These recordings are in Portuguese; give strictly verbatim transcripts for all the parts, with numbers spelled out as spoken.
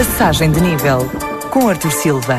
Passagem de nível, com Artur Silva.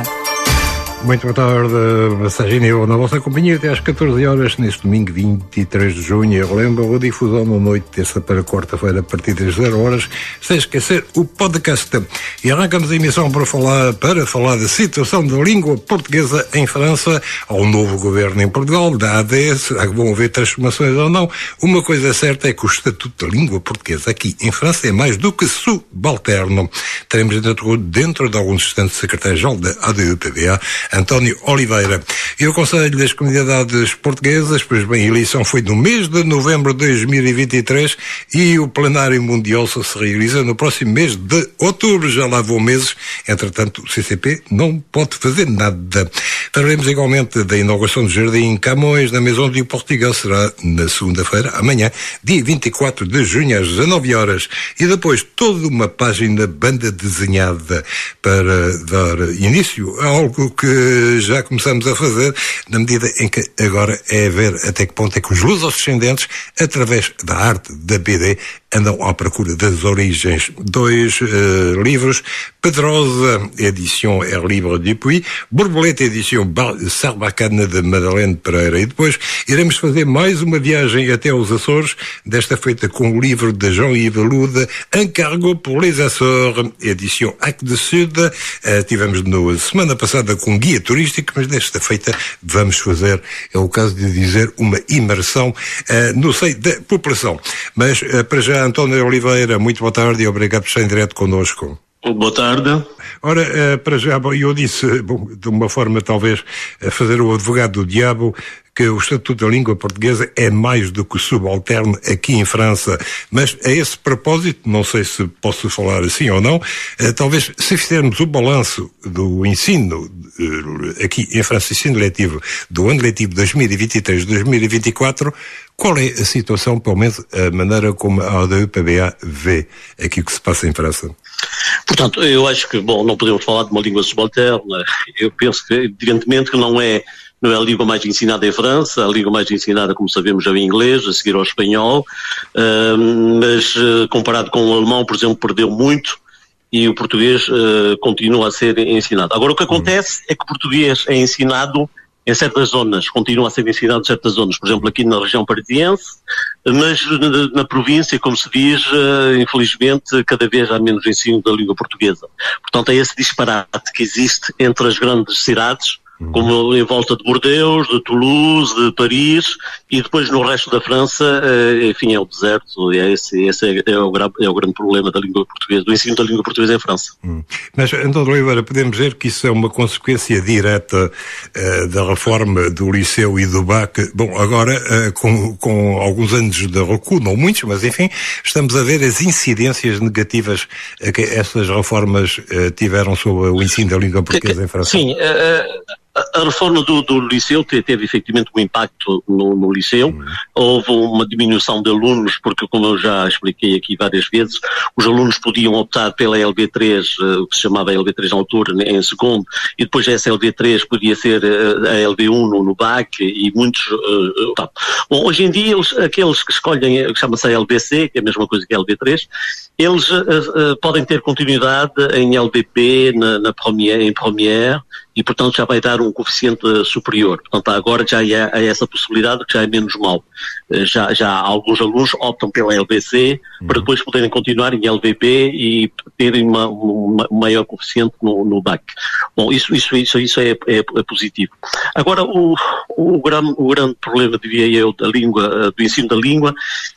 Muito boa tarde, Passagem de Nível na vossa companhia até às catorze horas, neste domingo vinte e três de junho. Eu lembro a difusão na noite, terça para quarta-feira, a partir das zero horas, sem esquecer o podcast. E arrancamos a emissão para falar, para falar da situação da língua portuguesa em França, ao novo governo em Portugal, da A D S, vão haver transformações ou não. Uma coisa certa é que o estatuto da língua portuguesa aqui em França é mais do que subalterno. Teremos dentro, dentro de alguns instantes o secretário-geral da A D U P B A, António Oliveira. E o Conselho das Comunidades Portuguesas, pois bem, a eleição foi no mês de novembro de dois mil e vinte e três e o plenário mundial só se realiza no próximo mês de outubro. Já lá vão meses, entretanto o C C P não pode fazer nada. Falaremos igualmente da inauguração do Jardim Camões na Maison du Portugal, será na segunda-feira, amanhã, dia vinte e quatro de junho, às dezanove horas. E depois toda uma página banda desenhada para dar início a algo que já começamos a fazer, na medida em que agora é ver até que ponto é que os lusodescendentes, através da arte da B D, andam à procura das origens. Dois uh, livros, Pedrosa, edição Air Libre Dupuy, Borboleta, edição Sarbacana, de Madeleine Pereira. E depois iremos fazer mais uma viagem até aos Açores, desta feita com o livro de Jean-Yves Lude, Un Cargo pour les Açores, edição Ac de Sud. Uh, tivemos na semana passada com guia turístico, mas desta feita vamos fazer, é o caso de dizer, uma imersão uh, no seio da população. Mas uh, para já, António Oliveira, muito boa tarde e obrigado por estar em direto connosco. Boa tarde. Ora, uh, para já, eu disse, bom, de uma forma talvez a fazer o advogado do diabo, que o Estatuto da Língua Portuguesa é mais do que subalterno aqui em França. Mas a esse propósito, não sei se posso falar assim ou não, eh, talvez se fizermos o balanço do ensino eh, aqui em França, ensino letivo, do ano letivo dois mil e vinte e três dois mil e vinte e quatro, qual é a situação, pelo menos a maneira como a A D U P B A vê aqui o que se passa em França? Portanto, eu acho que, bom, não podemos falar de uma língua subalterna. Eu penso que, evidentemente, que não é Não é a língua mais ensinada em França, a língua mais ensinada, como sabemos, é o inglês, a seguir ao espanhol, uh, mas uh, comparado com o alemão, por exemplo, perdeu muito e o português uh, continua a ser ensinado. Agora, o que acontece é que o português é ensinado em certas zonas, continua a ser ensinado em certas zonas, por exemplo, aqui na região parisiense, mas na, na província, como se diz, uh, infelizmente, cada vez há menos ensino da língua portuguesa. Portanto, é esse disparate que existe entre as grandes cidades, como em volta de Bordeaux, de Toulouse, de Paris, e depois no resto da França, enfim, é o deserto, e é esse, esse é, é, o, é o grande problema da língua portuguesa, do ensino da língua portuguesa em França. Hum. Mas, António Oliveira, podemos dizer que isso é uma consequência direta uh, da reforma do Liceu e do B A C. Bom, agora, uh, com, com alguns anos de recuo, não muitos, mas enfim, estamos a ver as incidências negativas que essas reformas uh, tiveram sobre o ensino da língua portuguesa em França. Sim, uh, a reforma do, do Liceu teve, teve efetivamente um impacto no, no Liceu. Uhum. Houve uma diminuição de alunos, porque, como eu já expliquei aqui várias vezes, os alunos podiam optar pela L B três, o que se chamava L B três na altura, em segundo, e depois essa L B três podia ser a L B um no, no B A C, e muitos... Uh, tá. Bom, hoje em dia, eles, aqueles que escolhem, que chama-se a L B C, que é a mesma coisa que a L B três, eles uh, uh, podem ter continuidade em L B P, na, na première, em Première, e portanto já vai dar um coeficiente superior. Portanto agora já há essa possibilidade, que já é menos mal. Já, já alguns alunos optam pela L B C, uhum, para depois poderem continuar em L B P e terem uma, uma, um maior coeficiente no, no B A C. Bom, isso, isso, isso, isso é, é, é positivo. Agora, o, o, grande, o grande problema, diria eu, da língua, do ensino da língua,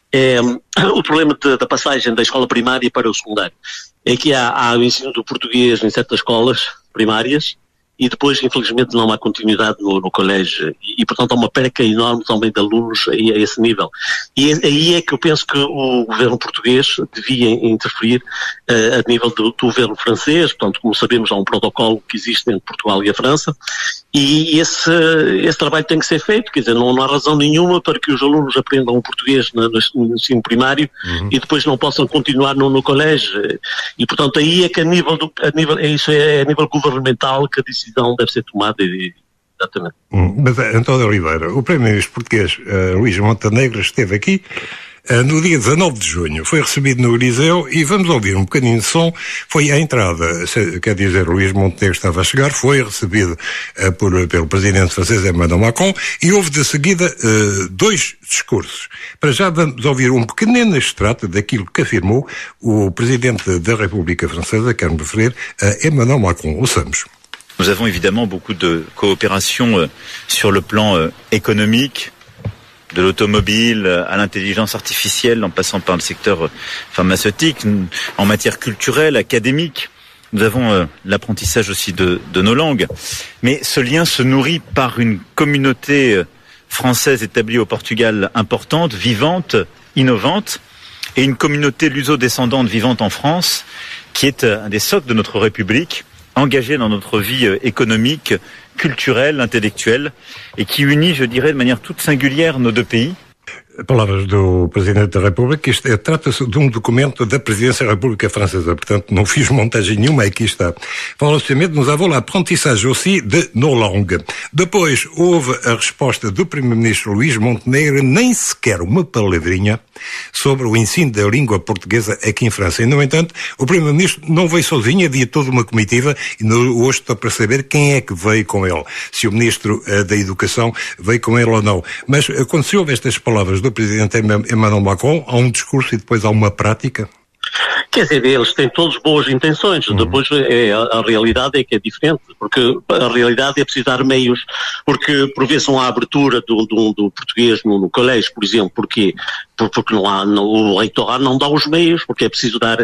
é o problema de, da passagem da escola primária para o secundário. É que há, há o ensino do português em certas escolas primárias, e depois, infelizmente, não há continuidade no, no colégio. E, e, portanto, há uma perca enorme também de alunos a, a esse nível. E aí é que eu penso que o governo português devia interferir uh, a nível do, do governo francês. Portanto, como sabemos, há um protocolo que existe entre Portugal e a França. E esse, esse trabalho tem que ser feito. Quer dizer, não, não há razão nenhuma para que os alunos aprendam o português no, no ensino primário, uhum, e depois não possam continuar no, no colégio. E, portanto, aí é que a nível, do, a nível, é isso é a nível governamental que a decisão deve ser tomada. E, exatamente. Hum, mas, António Oliveira, o primeiro-ministro português, uh, Luís Montenegro, esteve aqui no dia dezanove de junho, foi recebido no Eliseu e vamos ouvir um bocadinho de som. Foi à entrada, quer dizer, Luís Montenegro estava a chegar, foi recebido uh, por, pelo presidente francês Emmanuel Macron e houve de seguida uh, dois discursos. Para já vamos ouvir um pequenino extrato daquilo que afirmou o presidente da República Francesa, quero me referir a Emmanuel Macron. Ouçamos. Nous avons évidemment beaucoup de coopération euh, sur le plan euh, économique, de l'automobile à l'intelligence artificielle, en passant par le secteur euh, pharmaceutique, en matière culturelle, académique. Nous avons euh, l'apprentissage aussi de, de nos langues. Mais ce lien se nourrit par une communauté euh, française établie au Portugal importante, vivante, innovante, et une communauté luso-descendante vivante en France, qui est euh, un des socles de notre République, engagé dans notre vie économique, culturelle, intellectuelle, et qui unit, je dirais, de manière toute singulière nos deux pays. Palavras do Presidente da República. Isto é, trata-se de um documento da Presidência da República Francesa, portanto não fiz montagem nenhuma, aqui está. Fala justamente, nous avons l'apprentissage aussi de nos langues. Depois houve a resposta do Primeiro-Ministro Luís Montenegro, nem sequer uma palavrinha sobre o ensino da língua portuguesa aqui em França. E, no entanto, o Primeiro-Ministro não veio sozinho, havia toda uma comitiva e no, hoje estou para saber quem é que veio com ele. Se o Ministro uh, da Educação veio com ele ou não. Mas uh, quando se ouve estas palavras do Presidente Emmanuel Macron, há um discurso e depois há uma prática? Quer dizer, eles têm todos boas intenções, uhum. Depois é, a, a realidade é que é diferente, porque a realidade é precisar meios, porque por vezes não há abertura do, do, do português no, no colégio, por exemplo, porque, porque não há, não, o reitorado não dá os meios, porque é preciso dar, uh,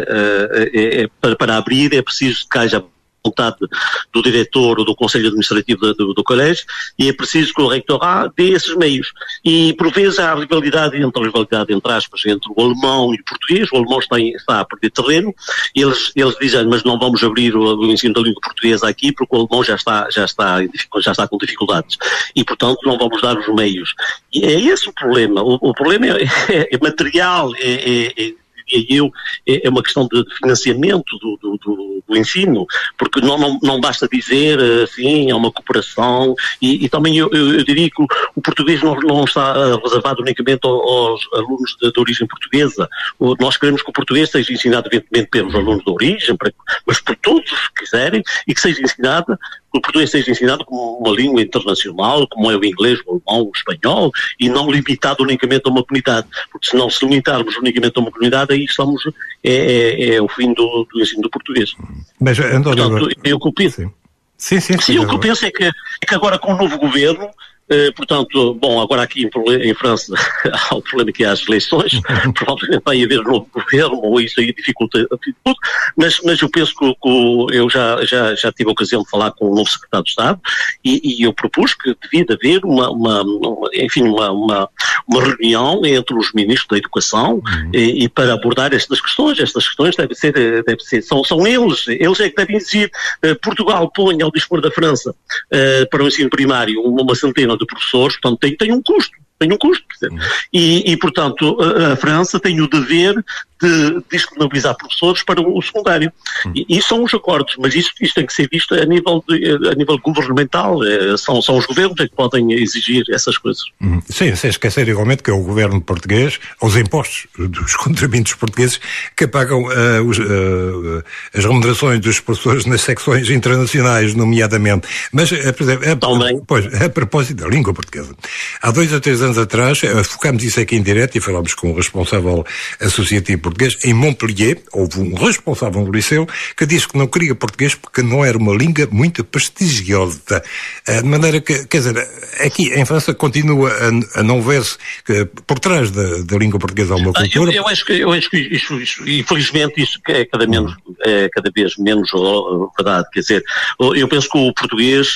é, é, para, para abrir é preciso que haja vontade do diretor ou do Conselho Administrativo do, do, do colégio, e é preciso que o reitorado dê esses meios. E por vezes há rivalidade, entre a rivalidade entre aspas, entre o alemão e o português. O alemão está, está a perder terreno, e eles, eles dizem, mas não vamos abrir o, o ensino da língua portuguesa aqui, porque o alemão já está, já está, já está com dificuldades. E, portanto, não vamos dar os meios. E é esse o problema. O, o problema é, é, é material, é, é, é diria eu, é uma questão de financiamento do, do, do, do ensino, porque não, não, não basta dizer assim, é uma cooperação, e, e também eu, eu, eu diria que o, o português não, não está reservado unicamente aos alunos de, de origem portuguesa. O, nós queremos que o português seja ensinado evidentemente pelos alunos de origem, mas por todos os que quiserem, e que seja ensinado o português seja ensinado como uma língua internacional, como é o inglês, o alemão, o espanhol, e não limitado unicamente a uma comunidade. Porque se não se limitarmos unicamente a uma comunidade, aí estamos, é, é, é o fim do, do ensino do português. Mas, António, portanto, eu que penso. Sim, sim, sim. sim o que eu penso é que, é que agora com o novo governo, Uh, portanto, bom, agora aqui em, em França há o problema que há as eleições, provavelmente vai haver um novo governo, ou isso aí dificulta tudo, mas, mas eu penso que, que eu já, já, já tive a ocasião de falar com o novo secretário de Estado e, e eu propus que devia de haver uma, uma, uma enfim, uma, uma, uma reunião entre os ministros da Educação uhum. e, e para abordar estas questões. Estas questões devem ser, deve ser são, são eles, eles é que devem dizer, uh, Portugal põe ao dispor da França uh, para o ensino primário uma centena de professores, portanto tem, tem um custo, tem um custo, uhum. e, e portanto a, a França tem o dever de disponibilizar professores para o secundário. Uhum. E, e são os acordos, mas isso, isso tem que ser visto a nível, de, a nível governamental, é, são, são os governos que podem exigir essas coisas. Uhum. Sim, sem esquecer igualmente que é o governo português, os impostos dos contribuintes portugueses que pagam uh, os, uh, as remunerações dos professores nas secções internacionais, nomeadamente. Mas, uh, por exemplo, a, Também. Pois, a propósito da língua portuguesa, há dois ou três anos atrás, uh, focámos isso aqui em direto e falámos com o responsável associativo português em Montpellier. Houve um responsável do liceu que disse que não queria português porque não era uma língua muito prestigiosa. Uh, de maneira que, quer dizer, aqui em França continua a, a não ver-se que por trás da, da língua portuguesa há uma cultura. Eu, eu acho que, eu acho que isso, isso, infelizmente, isso é cada, menos, é cada vez menos verdade. Quer dizer, eu penso que o português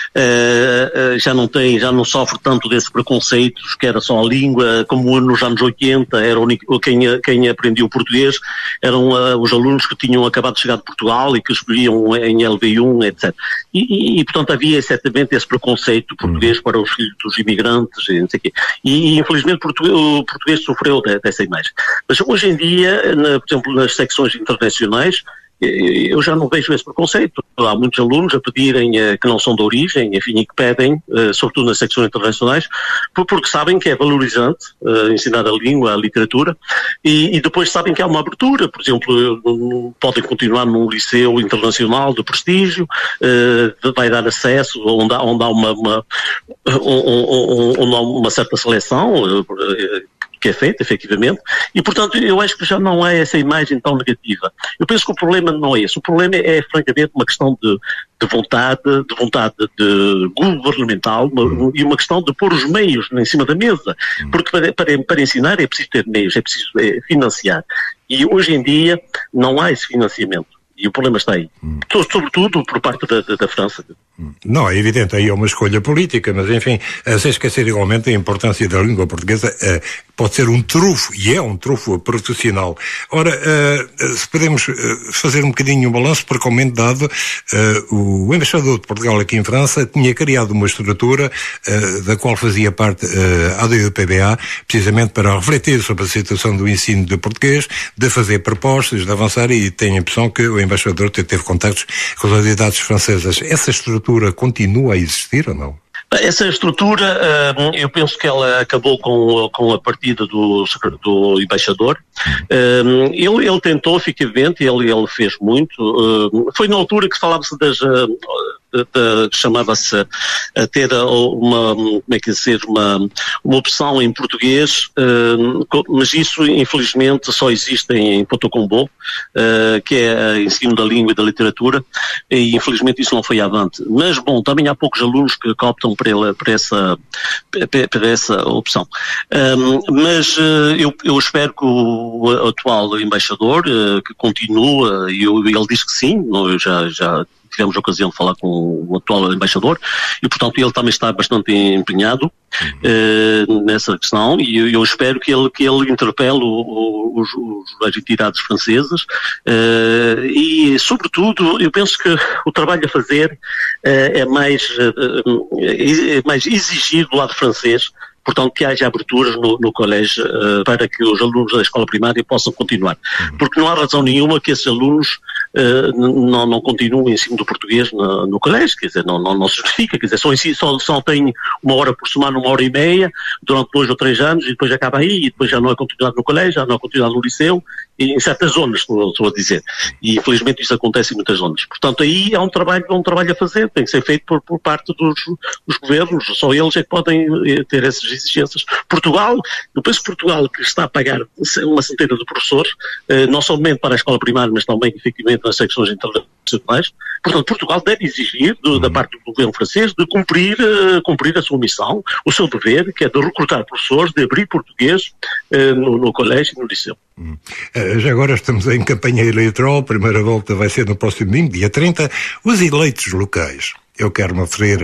uh, já não tem, já não sofre tanto desses preconceitos, que era só a língua, como nos anos oitenta, era único, quem, quem aprendia o português eram uh, os alunos que tinham acabado de chegar de Portugal e que escolhiam em L V um, etcétera. E, e, e portanto, havia certamente esse preconceito português para os filhos dos imigrantes e não sei o quê. E, e infelizmente, o português sofreu dessa imagem. Mas hoje em dia, na, por exemplo, nas secções internacionais, eu já não vejo esse preconceito. Há muitos alunos a pedirem uh, que não são de origem, enfim, e que pedem, uh, sobretudo nas secções internacionais, porque sabem que é valorizante uh, ensinar a língua, a literatura, e, e depois sabem que há uma abertura. Por exemplo, podem continuar num liceu internacional de prestígio, uh, vai dar acesso onde há, onde há uma, uma, onde há uma certa seleção, uh, que é feita, efetivamente, e, portanto, eu acho que já não há essa imagem tão negativa. Eu penso que o problema não é esse. O problema é, francamente, uma questão de, de vontade, de vontade de governamental uma, e uma questão de pôr os meios em cima da mesa. Porque para, para, para ensinar é preciso ter meios, é preciso é, financiar. E, hoje em dia, não há esse financiamento. E o problema está aí. Hum. Sobretudo por parte da, da, da França. Não, é evidente, aí é uma escolha política, mas enfim, sem esquecer igualmente a importância da língua portuguesa, uh, pode ser um trunfo, e é um trunfo profissional. Ora, uh, se podemos uh, fazer um bocadinho um balanço, porque ao momento dado, uh, o embaixador de Portugal aqui em França tinha criado uma estrutura uh, da qual fazia parte uh, a D U P B A, precisamente para refletir sobre a situação do ensino de português, de fazer propostas, de avançar, e tenho a impressão que o embaixador teve contactos com as autoridades francesas. Essa estrutura continua a existir ou não? Essa estrutura, eu penso que ela acabou com, com a partida do, do embaixador. Ele, ele tentou, efetivamente, ele, ele fez muito. Foi na altura que falava-se das... chamava-se a ter uma, como é que dizer, uma, uma opção em português, mas isso infelizmente só existe em Potocombo, que é ensino da língua e da literatura, e infelizmente isso não foi avante. Mas bom, também há poucos alunos que optam por, ela, por, essa, por essa opção. Mas eu, eu espero que o atual embaixador, que continua, e ele diz que sim, eu já, já tivemos a ocasião de falar com o atual embaixador, e portanto ele também está bastante empenhado uh, nessa questão, e eu, eu espero que ele, que ele interpele o, o, os, os, as entidades francesas, uh, e sobretudo eu penso que o trabalho a fazer uh, é, mais, uh, é mais exigir do lado francês. Portanto, que haja aberturas no, no colégio uh, para que os alunos da escola primária possam continuar. Uhum. Porque não há razão nenhuma que esses alunos uh, não, não continuem o ensino do português no, no colégio, quer dizer, não, não, não se justifica, quer dizer, só, só, só tem uma hora por semana, uma hora e meia, durante dois ou três anos, e depois acaba aí, e depois já não é continuado no colégio, já não é continuado no liceu, e em certas zonas, estou, estou a dizer. E infelizmente isso acontece em muitas zonas. Portanto, aí há um trabalho, há um trabalho a fazer, tem que ser feito por, por parte dos, dos governos, só eles é que podem ter essas exigências. Portugal, eu penso que Portugal, que está a pagar uma centena de professores, eh, não somente para a escola primária, mas também, efetivamente, nas secções internacionais. Portanto, Portugal deve exigir, de, da parte do governo francês, de cumprir, uh, cumprir a sua missão, o seu dever, que é de recrutar professores, de abrir português uh, no, no colégio e no liceu. Hum. Uh, já agora estamos em campanha eleitoral, a primeira volta vai ser no próximo domingo, dia trinta. Os eleitos locais, eu quero me referir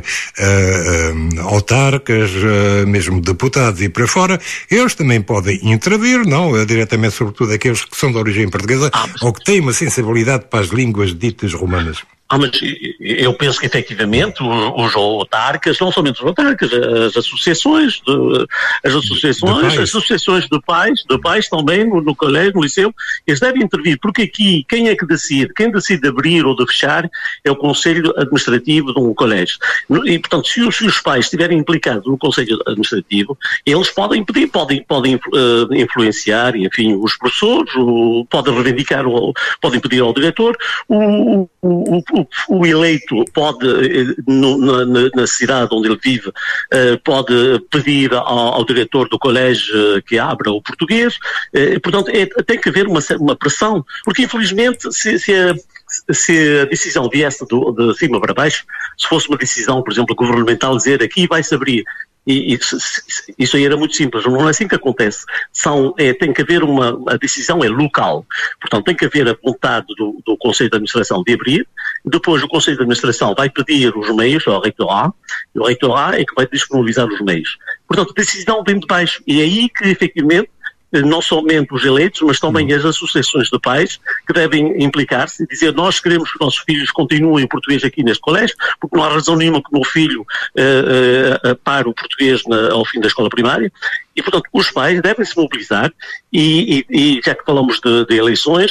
uh, uh, autarcas, uh, mesmo deputados e para fora, eles também podem intervir, não? Uh, diretamente, sobretudo, aqueles que são de origem portuguesa, ah, mas... ou que têm uma sensibilidade para as línguas ditas romanas. Ah, mas eu penso que efetivamente os autarcas, não somente os autarcas, as associações, de, as associações, as associações de pais, de pais também no, no colégio, no liceu, eles devem intervir, porque aqui quem é que decide? Quem decide abrir ou de fechar é o Conselho Administrativo de um colégio. E, portanto, se os, se os pais estiverem implicados no Conselho Administrativo, eles podem pedir, podem, podem uh, influenciar, enfim, os professores, o, podem reivindicar, o, podem pedir ao diretor, o, o, o O eleito pode, no, na, na cidade onde ele vive, uh, pode pedir ao, ao diretor do colégio que abra o português. Uh, portanto, é, tem que haver uma, uma pressão, porque infelizmente se, se, a, se a decisão viesse do, de cima para baixo, se fosse uma decisão, por exemplo, governamental, dizer aqui vai-se abrir, E isso, isso aí era muito simples, não é assim que acontece. São, é, tem que haver uma, a decisão é local, portanto tem que haver a vontade do, do Conselho de Administração de abrir, depois o Conselho de Administração vai pedir os meios ao Reitorat, e o Reitorat é que vai disponibilizar os meios. Portanto, a decisão vem de baixo, e é aí que efetivamente não somente os eleitos, mas também as associações de pais que devem implicar-se e dizer nós queremos que os nossos filhos continuem o português aqui neste colégio, porque não há razão nenhuma que o meu filho uh, uh, pare o português na, ao fim da escola primária. E, portanto, os pais devem se mobilizar e, e, e já que falamos de, de eleições,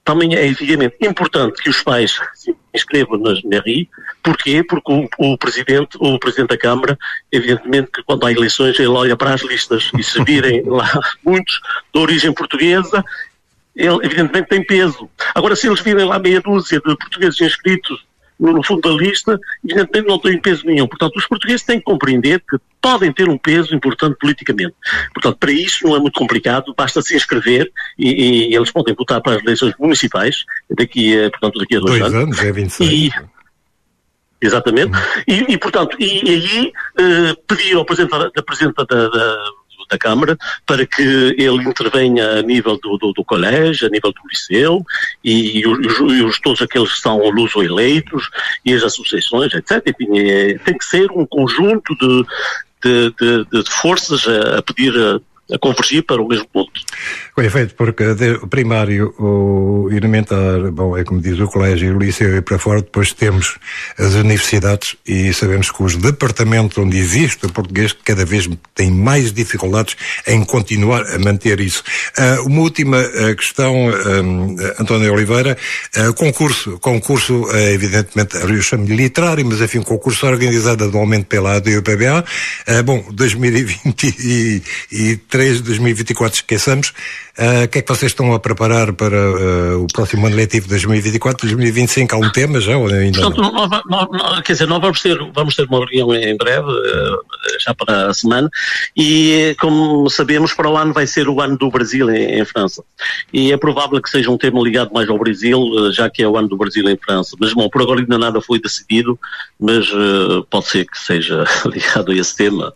também é evidentemente importante que os pais se inscrevam nas M R I. Porquê? Porque o, o, presidente, o Presidente da Câmara, evidentemente que quando há eleições ele olha para as listas e se virem lá muitos de origem portuguesa, ele evidentemente tem peso. Agora, se eles virem lá meia dúzia de portugueses inscritos no, no fundo da lista, evidentemente não têm peso nenhum. Portanto, os portugueses têm que compreender que podem ter um peso importante politicamente. Portanto, para isso não é muito complicado, basta se inscrever e, e eles podem votar para as eleições municipais, daqui a, portanto, daqui a dois, dois anos. anos, é vinte e seis. E, exatamente. Uhum. E, e, portanto, e, e aí eh, pedir ao Presidente, da, presidente da, da, da Câmara para que ele intervenha a nível do, do, do colégio, a nível do liceu, e, e, os, e os, todos aqueles que são luso-eleitos, e as associações, etcétera. Enfim, é, tem que ser um conjunto de, de, de, de forças a, a pedir a, a convergir para o mesmo ponto. Foi feito porque o primário, o elementar, bom, é como diz o colégio, o liceu e para fora, depois temos as universidades e sabemos que os departamentos onde existe o português cada vez têm mais dificuldades em continuar a manter isso. Uh, uma última uh, questão, um, António Oliveira, uh, concurso, concurso uh, evidentemente, eu chamo-lhe literário, mas enfim, concurso organizado anualmente pela A D e o P B A, uh, bom, dois mil e vinte e três, dois mil e vinte e quatro esqueçamos. O uh, que é que vocês estão a preparar para uh, o próximo ano letivo de dois mil e vinte e quatro, dois mil e vinte e cinco? Há um tema já ou ainda Portanto, não? Nós, nós, nós, quer dizer, nós vamos ter, vamos ter uma reunião em breve, uh, já para a semana, e como sabemos, para o ano vai ser o ano do Brasil em, em França. E é provável que seja um tema ligado mais ao Brasil, uh, já que é o ano do Brasil em França. Mas, bom, por agora ainda nada foi decidido, mas uh, pode ser que seja ligado a esse tema.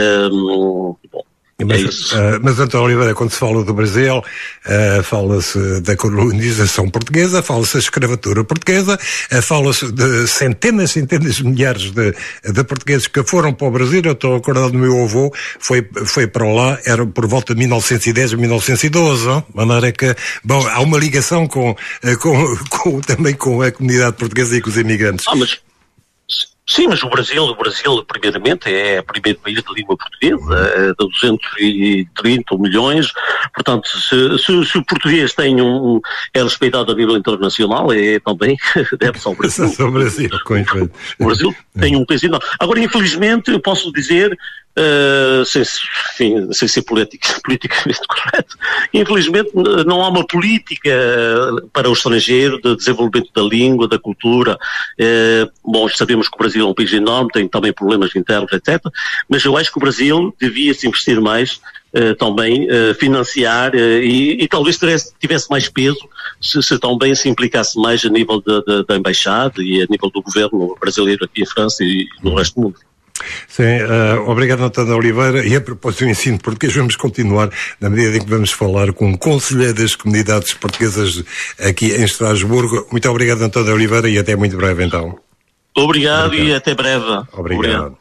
Uh, bom. Mas, é uh, mas António Oliveira, quando se fala do Brasil, uh, fala-se da colonização portuguesa, fala-se da escravatura portuguesa, uh, fala-se de centenas, centenas de milhares de, de portugueses que foram para o Brasil. Eu estou acordado do meu avô, foi, foi para lá, era por volta de mil novecentos e dez, mil novecentos e doze, não? De maneira que, bom, há uma ligação com, com, com, também com a comunidade portuguesa e com os imigrantes. Ah, mas... Sim, mas o Brasil, o Brasil, primeiramente, é o primeiro país de língua portuguesa, é de duzentos e trinta milhões, portanto, se, se, se o português tem um, é respeitado a nível internacional, é também, deve-se ao Brasil. Ao Brasil, com efeito. O Brasil tem um peso enorme. Agora, infelizmente, eu posso dizer, Uh, sem, enfim, sem ser politic, politicamente correto, infelizmente não há uma política para o estrangeiro de desenvolvimento da língua, da cultura. Uh, bom, sabemos que o Brasil é um país enorme, tem também problemas internos, etcétera. Mas eu acho que o Brasil devia se investir mais, uh, também uh, financiar uh, e, e talvez tivesse, tivesse mais peso se, se também se implicasse mais a nível da, da, da embaixada e a nível do governo brasileiro aqui em França e no resto do mundo. Sim, uh, obrigado António Oliveira. E a propósito do ensino português, vamos continuar na medida em que vamos falar com o Conselheiro das Comunidades Portuguesas aqui em Estrasburgo. Muito obrigado António Oliveira e até muito breve então. Obrigado, obrigado. E até breve. Obrigado. obrigado.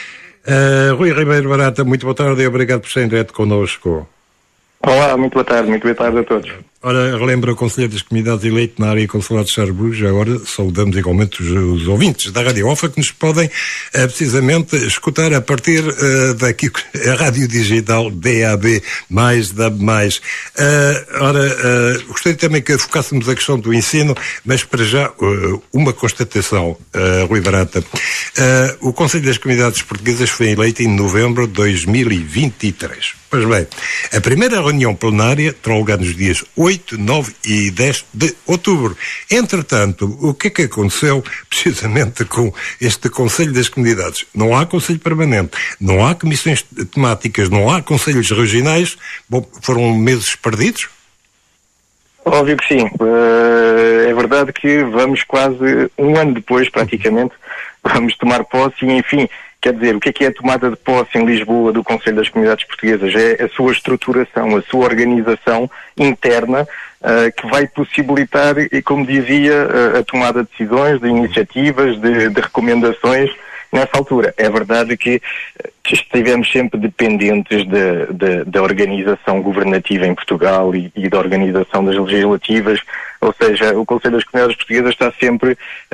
Uh, Rui Ribeiro Barata, muito boa tarde e obrigado por estar em direto connosco. Olá, muito boa tarde, muito boa tarde a todos. Ora, relembra o Conselheiro das Comunidades eleito na área consular de Estrasburgo. Agora saudamos igualmente os, os ouvintes da Rádio Alfa que nos podem uh, precisamente escutar a partir uh, daqui, a Rádio Digital D A B mais, D A B mais. Uh, ora, uh, gostaria também que focássemos a questão do ensino, mas para já uh, uma constatação, uh, Rui Barata. Uh, o Conselho das Comunidades Portuguesas foi eleito em novembro de dois mil e vinte e três. Pois bem, a primeira reunião plenária terá lugar nos dias oito, nove e dez de outubro. Entretanto, o que é que aconteceu precisamente com este Conselho das Comunidades? Não há Conselho Permanente, não há comissões temáticas, não há Conselhos Regionais. Bom, foram meses perdidos? Óbvio que sim. Uh, é verdade que vamos quase um ano depois, praticamente, vamos tomar posse e, enfim, quer dizer, o que é que é a tomada de posse em Lisboa do Conselho das Comunidades Portuguesas? É a sua estruturação, a sua organização interna, uh, que vai possibilitar, e como dizia, uh, a tomada de decisões, de iniciativas, de, de recomendações nessa altura. É verdade que estivemos sempre dependentes da, da, da organização governativa em Portugal e, e da organização das legislativas, ou seja, o Conselho das Comunidades Portuguesas está sempre,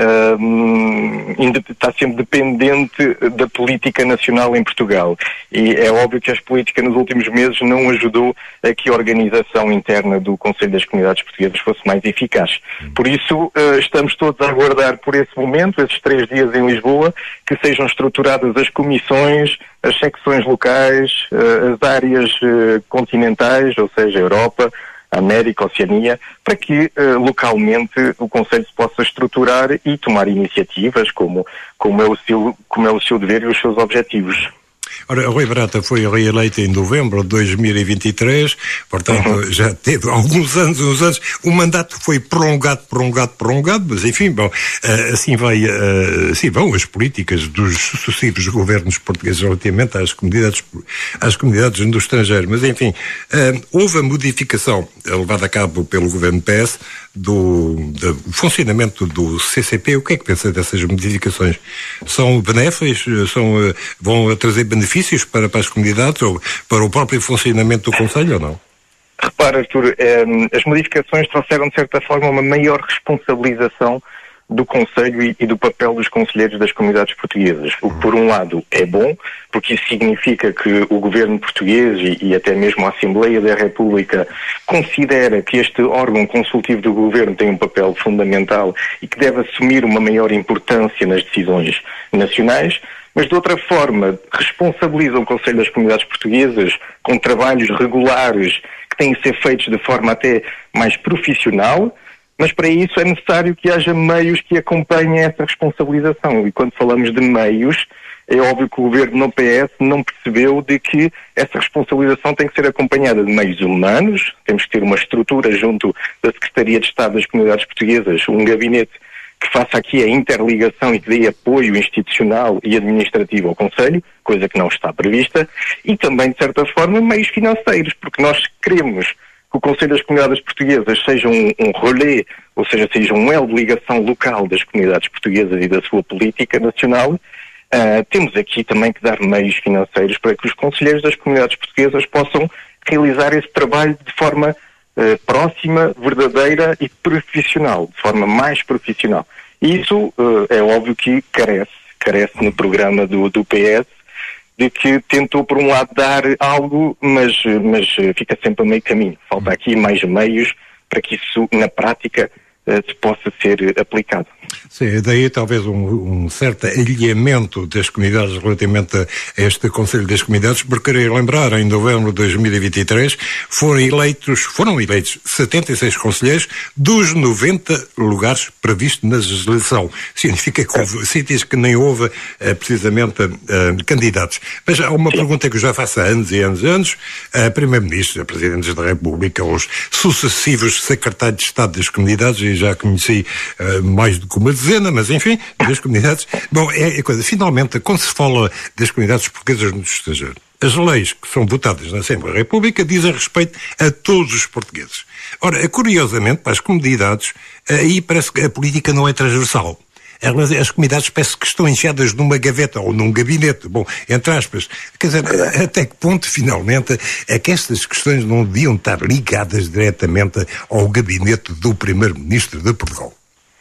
uh, está sempre dependente da política nacional em Portugal. E é óbvio que a política nos últimos meses não ajudou a que a organização interna do Conselho das Comunidades Portuguesas fosse mais eficaz. Por isso, uh, estamos todos a aguardar por esse momento, esses três dias em Lisboa, que sejam estruturadas as comissões, as secções locais, uh, as áreas uh, continentais, ou seja, Europa, América, Oceania, para que uh, localmente o Conselho se possa estruturar e tomar iniciativas como, como, é o seu, como é o seu dever e os seus objetivos. Ora, Rui Barata foi reeleito em novembro de dois mil e vinte e três, portanto, uhum. já teve alguns anos, uns anos, o mandato foi prolongado, prolongado, prolongado, mas enfim, bom, assim vai, assim vão as políticas dos sucessivos governos portugueses relativamente às comunidades, às comunidades no estrangeiro, mas enfim, houve a modificação levada a cabo pelo governo P S do, do funcionamento do C C P. O que é que pensa dessas modificações? São benéficas? São, vão trazer benefícios para, para as comunidades ou para o próprio funcionamento do Conselho ou não? Repara, Artur, eh, as modificações trouxeram de certa forma uma maior responsabilização do Conselho e, e do papel dos conselheiros das comunidades portuguesas. O que, por um lado, é bom, porque isso significa que o governo português e, e até mesmo a Assembleia da República considera que este órgão consultivo do governo tem um papel fundamental e que deve assumir uma maior importância nas decisões nacionais, mas de outra forma responsabiliza o Conselho das Comunidades Portuguesas com trabalhos regulares que têm de ser feitos de forma até mais profissional, mas para isso é necessário que haja meios que acompanhem essa responsabilização. E quando falamos de meios, é óbvio que o governo no P S não percebeu de que essa responsabilização tem que ser acompanhada de meios humanos, temos que ter uma estrutura junto da Secretaria de Estado das Comunidades Portuguesas, um gabinete que faça aqui a interligação e que dê apoio institucional e administrativo ao Conselho, coisa que não está prevista, e também, de certa forma, meios financeiros, porque nós queremos que o Conselho das Comunidades Portuguesas seja um, um relé, ou seja, seja um elo de ligação local das comunidades portuguesas e da sua política nacional. Uh, temos aqui também que dar meios financeiros para que os conselheiros das comunidades portuguesas possam realizar esse trabalho de forma uh, próxima, verdadeira e profissional, de forma mais profissional. E isso uh, é óbvio que carece, carece no programa do, do P S, de que tentou, por um lado, dar algo, mas, mas fica sempre a meio caminho. Falta aqui mais meios para que isso, na prática, uh, possa ser aplicado. Sim, daí talvez um, um certo alinhamento das comunidades relativamente a este Conselho das Comunidades, porque queria lembrar, em novembro de dois mil e vinte e três, foram eleitos, foram eleitos setenta e seis conselheiros dos noventa lugares previstos na legislação. Significa que houve sítios que nem houve uh, precisamente uh, candidatos. Mas há uma pergunta que eu já faço há anos e anos e anos, a Primeiro-Ministro, a Presidentes da República, os sucessivos secretários de Estado das Comunidades, e já conheci uh, mais do que uma dezena, mas enfim, das comunidades. Bom, é, é coisa. Finalmente, quando se fala das comunidades portuguesas no estrangeiro, as leis que são votadas na Assembleia da República dizem respeito a todos os portugueses. Ora, curiosamente, para as comunidades, aí parece que a política não é transversal. As comunidades parece que estão encheadas numa gaveta ou num gabinete, bom, entre aspas. Quer dizer, até que ponto, finalmente, é que estas questões não deviam estar ligadas diretamente ao gabinete do Primeiro-Ministro de Portugal?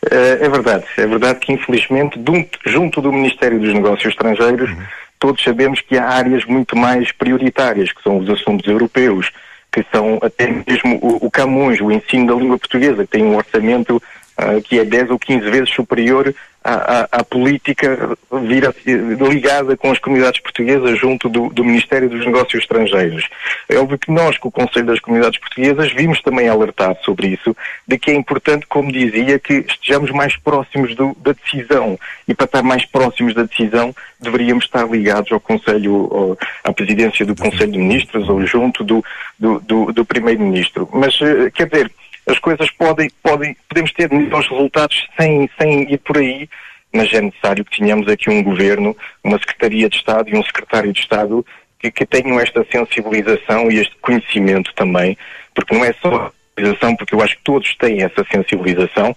É verdade, é verdade que infelizmente junto do Ministério dos Negócios Estrangeiros uhum. todos sabemos que há áreas muito mais prioritárias, que são os assuntos europeus, que são até mesmo o, o Camões, o ensino da língua portuguesa, que tem um orçamento uh, que é dez ou quinze vezes superior à, à, à política vira, ligada com as comunidades portuguesas junto do, do Ministério dos Negócios Estrangeiros. É óbvio que nós, com o Conselho das Comunidades Portuguesas, vimos também alertar sobre isso, de que é importante, como dizia, que estejamos mais próximos do, da decisão. E para estar mais próximos da decisão, deveríamos estar ligados ao Conselho, ao, à presidência do Conselho de Ministros ou junto do, do, do, do Primeiro-Ministro. Mas, quer dizer, as coisas podem, podem, podemos ter melhores resultados sem, sem ir por aí, mas é necessário que tenhamos aqui um governo, uma Secretaria de Estado e um Secretário de Estado que, que tenham esta sensibilização e este conhecimento também, porque não é só a sensibilização, porque eu acho que todos têm essa sensibilização,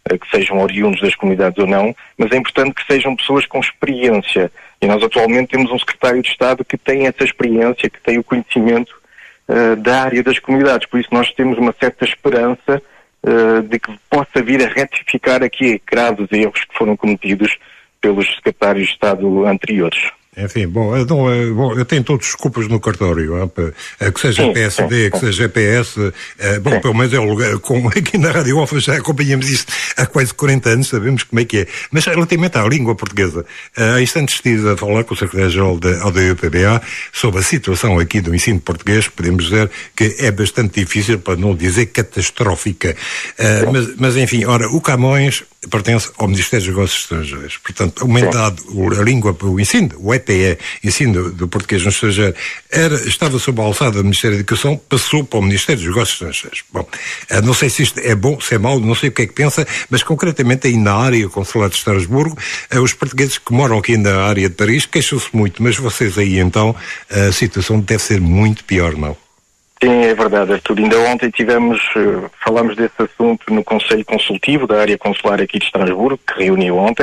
que sejam oriundos das comunidades ou não, mas é importante que sejam pessoas com experiência. E nós atualmente temos um secretário de Estado que tem essa experiência, que tem o conhecimento uh, da área das comunidades. Por isso nós temos uma certa esperança uh, de que possa vir a retificar aqui graves erros que foram cometidos pelos secretários de Estado anteriores. Enfim, bom, eu, não, eu, bom, eu tenho todos os culpas no cartório, é, que seja sim, P S D, sim, que sim. seja P S, é, bom, sim. pelo menos é o lugar, com, aqui na Rádio Alfa já acompanhamos isto há quase quarenta anos, sabemos como é que é. Mas relativamente à língua portuguesa, há instantes estive a falar com o secretário-geral da O D U P B A sobre a situação aqui do ensino português, podemos dizer que é bastante difícil, para não dizer catastrófica. Uh, mas, mas enfim, ora, o Camões pertence ao Ministério dos Negócios Estrangeiros, portanto, aumentado a língua, o ensino, o E P E, ensino do, do português no estrangeiro, era, estava sob a alçada do Ministério da Educação, passou para o Ministério dos Negócios Estrangeiros. Bom, não sei se isto é bom, se é mau, não sei o que é que pensa, mas concretamente aí na área consular de Estrasburgo, os portugueses que moram aqui na área de Paris queixam-se muito, mas vocês aí então, a situação deve ser muito pior, não? Sim, é verdade, Artur. Ainda ontem tivemos, falámos desse assunto no Conselho Consultivo da área consular aqui de Estrasburgo, que reuniu ontem,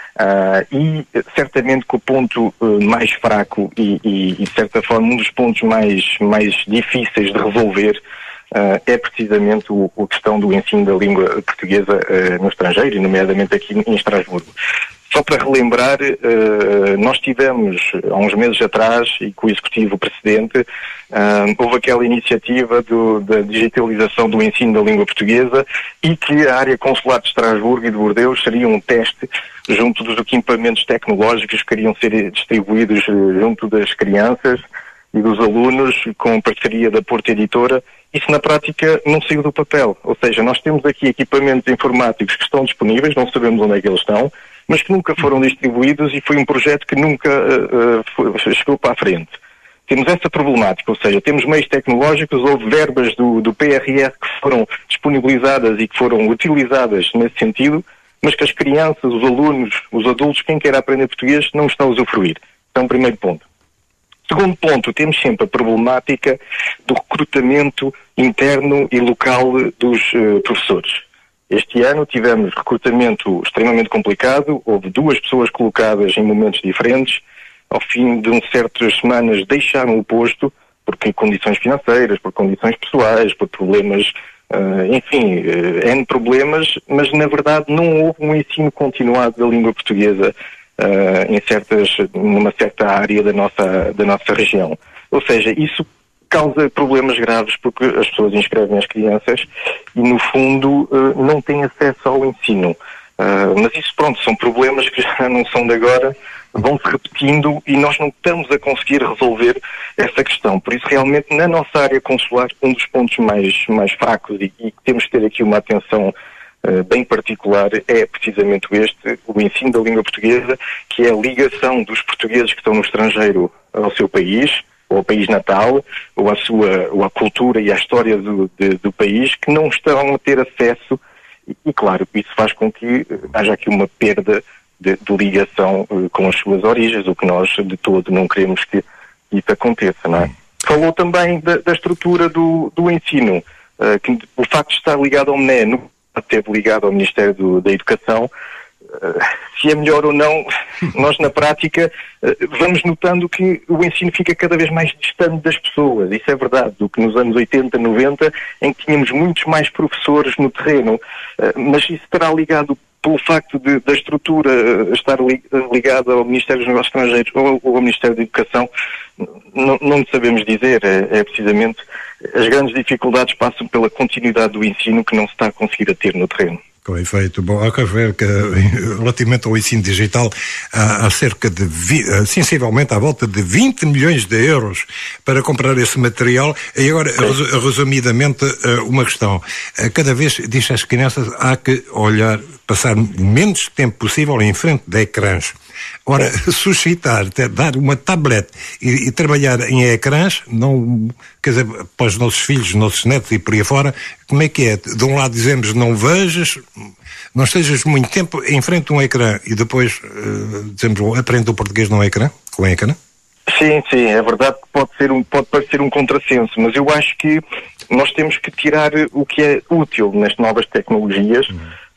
uh, e certamente que o ponto uh, mais fraco e, e, e, de certa forma, um dos pontos mais, mais difíceis de resolver uh, é precisamente o, a questão do ensino da língua portuguesa uh, no estrangeiro, e nomeadamente aqui em Estrasburgo. Só para relembrar, uh, nós tivemos, há uns meses atrás, e com o Executivo precedente, uh, houve aquela iniciativa do, da digitalização do ensino da língua portuguesa e que a área consular de Estrasburgo e de Bordeaux seria um teste junto dos equipamentos tecnológicos que iriam ser distribuídos junto das crianças e dos alunos com parceria da Porto Editora. Isso na prática não saiu do papel. Ou seja, nós temos aqui equipamentos informáticos que estão disponíveis, não sabemos onde é que eles estão, mas que nunca foram distribuídos e foi um projeto que nunca uh, foi, chegou para a frente. Temos essa problemática, ou seja, temos meios tecnológicos, houve verbas do, do P R S que foram disponibilizadas e que foram utilizadas nesse sentido, mas que as crianças, os alunos, os adultos, quem quer aprender português, não estão a usufruir. Então, primeiro ponto. Segundo ponto, temos sempre a problemática do recrutamento interno e local dos uh, professores. Este ano tivemos recrutamento extremamente complicado, houve duas pessoas colocadas em momentos diferentes, ao fim de um certas semanas deixaram o posto, por condições financeiras, por condições pessoais, por problemas, uh, enfim, uh, N problemas, mas na verdade não houve um ensino continuado da língua portuguesa uh, em certas, numa certa área da nossa, da nossa região. Ou seja, isso causa problemas graves porque as pessoas inscrevem as crianças e, no fundo, uh, não têm acesso ao ensino. Uh, mas isso, pronto, são problemas que já não são de agora, vão-se repetindo e nós não estamos a conseguir resolver essa questão. Por isso, realmente, na nossa área consular, um dos pontos mais, mais fracos e, e que temos que ter aqui uma atenção uh, bem particular é precisamente este, o ensino da língua portuguesa, que é a ligação dos portugueses que estão no estrangeiro ao seu país, ou ao país natal, ou à sua, ou à cultura e à história do, de, do país, que não estão a ter acesso, e, e claro, isso faz com que haja aqui uma perda de, de ligação uh, com as suas origens, o que nós de todo não queremos que isso aconteça, não é? Falou também da, da estrutura do, do ensino, uh, que o facto de estar ligado ao M N E nunca esteve ligado ao Ministério do, da Educação. Uh, se é melhor ou não, nós na prática uh, vamos notando que o ensino fica cada vez mais distante das pessoas. Isso é verdade, do que nos anos oitenta, noventa, em que tínhamos muitos mais professores no terreno, uh, mas isso estará ligado pelo facto de, da estrutura uh, estar li, uh, ligada ao Ministério dos Negócios Estrangeiros ou, ou ao Ministério da Educação, não, não sabemos dizer. É, é precisamente as grandes dificuldades passam pela continuidade do ensino que não se está a conseguir a ter no terreno. Com efeito. Bom, há que ver que, relativamente ao ensino digital, há, há cerca de, vi, sensivelmente à volta de vinte milhões de euros para comprar esse material. E agora, res, resumidamente, uma questão. Cada vez, diz às crianças, há que olhar, passar o menos tempo possível em frente de ecrãs. Ora, suscitar, ter, dar uma tablet e, e trabalhar em ecrãs, não, quer dizer, para os nossos filhos, nossos netos e por aí fora, como é que é? De um lado dizemos não vejas, não estejas muito tempo em frente de um ecrã e depois uh, dizemos aprende o português no ecrã, com o ecrã? Sim, sim, é verdade que pode ser um, pode parecer um contrassenso, mas eu acho que nós temos que tirar o que é útil nas novas tecnologias. Uhum.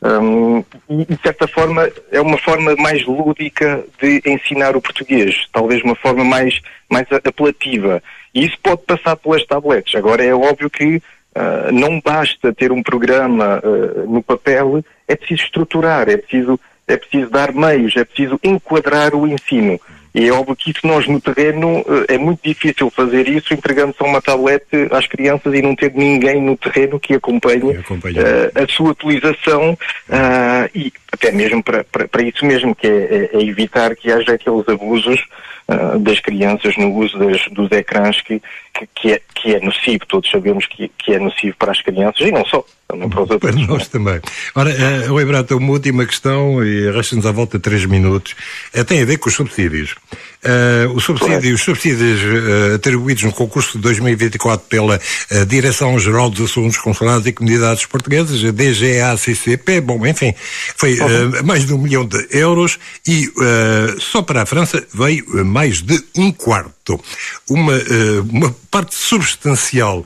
Um, e, de certa forma, é uma forma mais lúdica de ensinar o português, talvez uma forma mais, mais apelativa. E isso pode passar pelas tablets. Agora, é óbvio que uh, não basta ter um programa uh, no papel, é preciso estruturar, é preciso, é preciso dar meios, é preciso enquadrar o ensino. E é óbvio que isso nós no terreno uh, é muito difícil fazer isso entregando só uma tablet às crianças e não ter ninguém no terreno que acompanhe uh, a sua utilização uh, e até mesmo para, para, para isso mesmo, que é, é evitar que haja aqueles abusos uh, das crianças no uso das, dos ecrãs que, que, que, é, que é nocivo, todos sabemos que, que é nocivo para as crianças e não só. Também para, os outros, para nós também. Ora, uh, Rui Brata, uma última questão e resta-nos à volta três minutos. Uh, tem a ver com os subsídios. Uh, os subsídios, os subsídios uh, atribuídos no concurso de dois mil e vinte e quatro pela uh, Direção-Geral dos Assuntos Consulares e Comunidades Portuguesas, a D G A C C P, bom, enfim, foi uh, mais de um milhão de euros e uh, só para a França veio uh, mais de um quarto. Uma, uh, uma parte substancial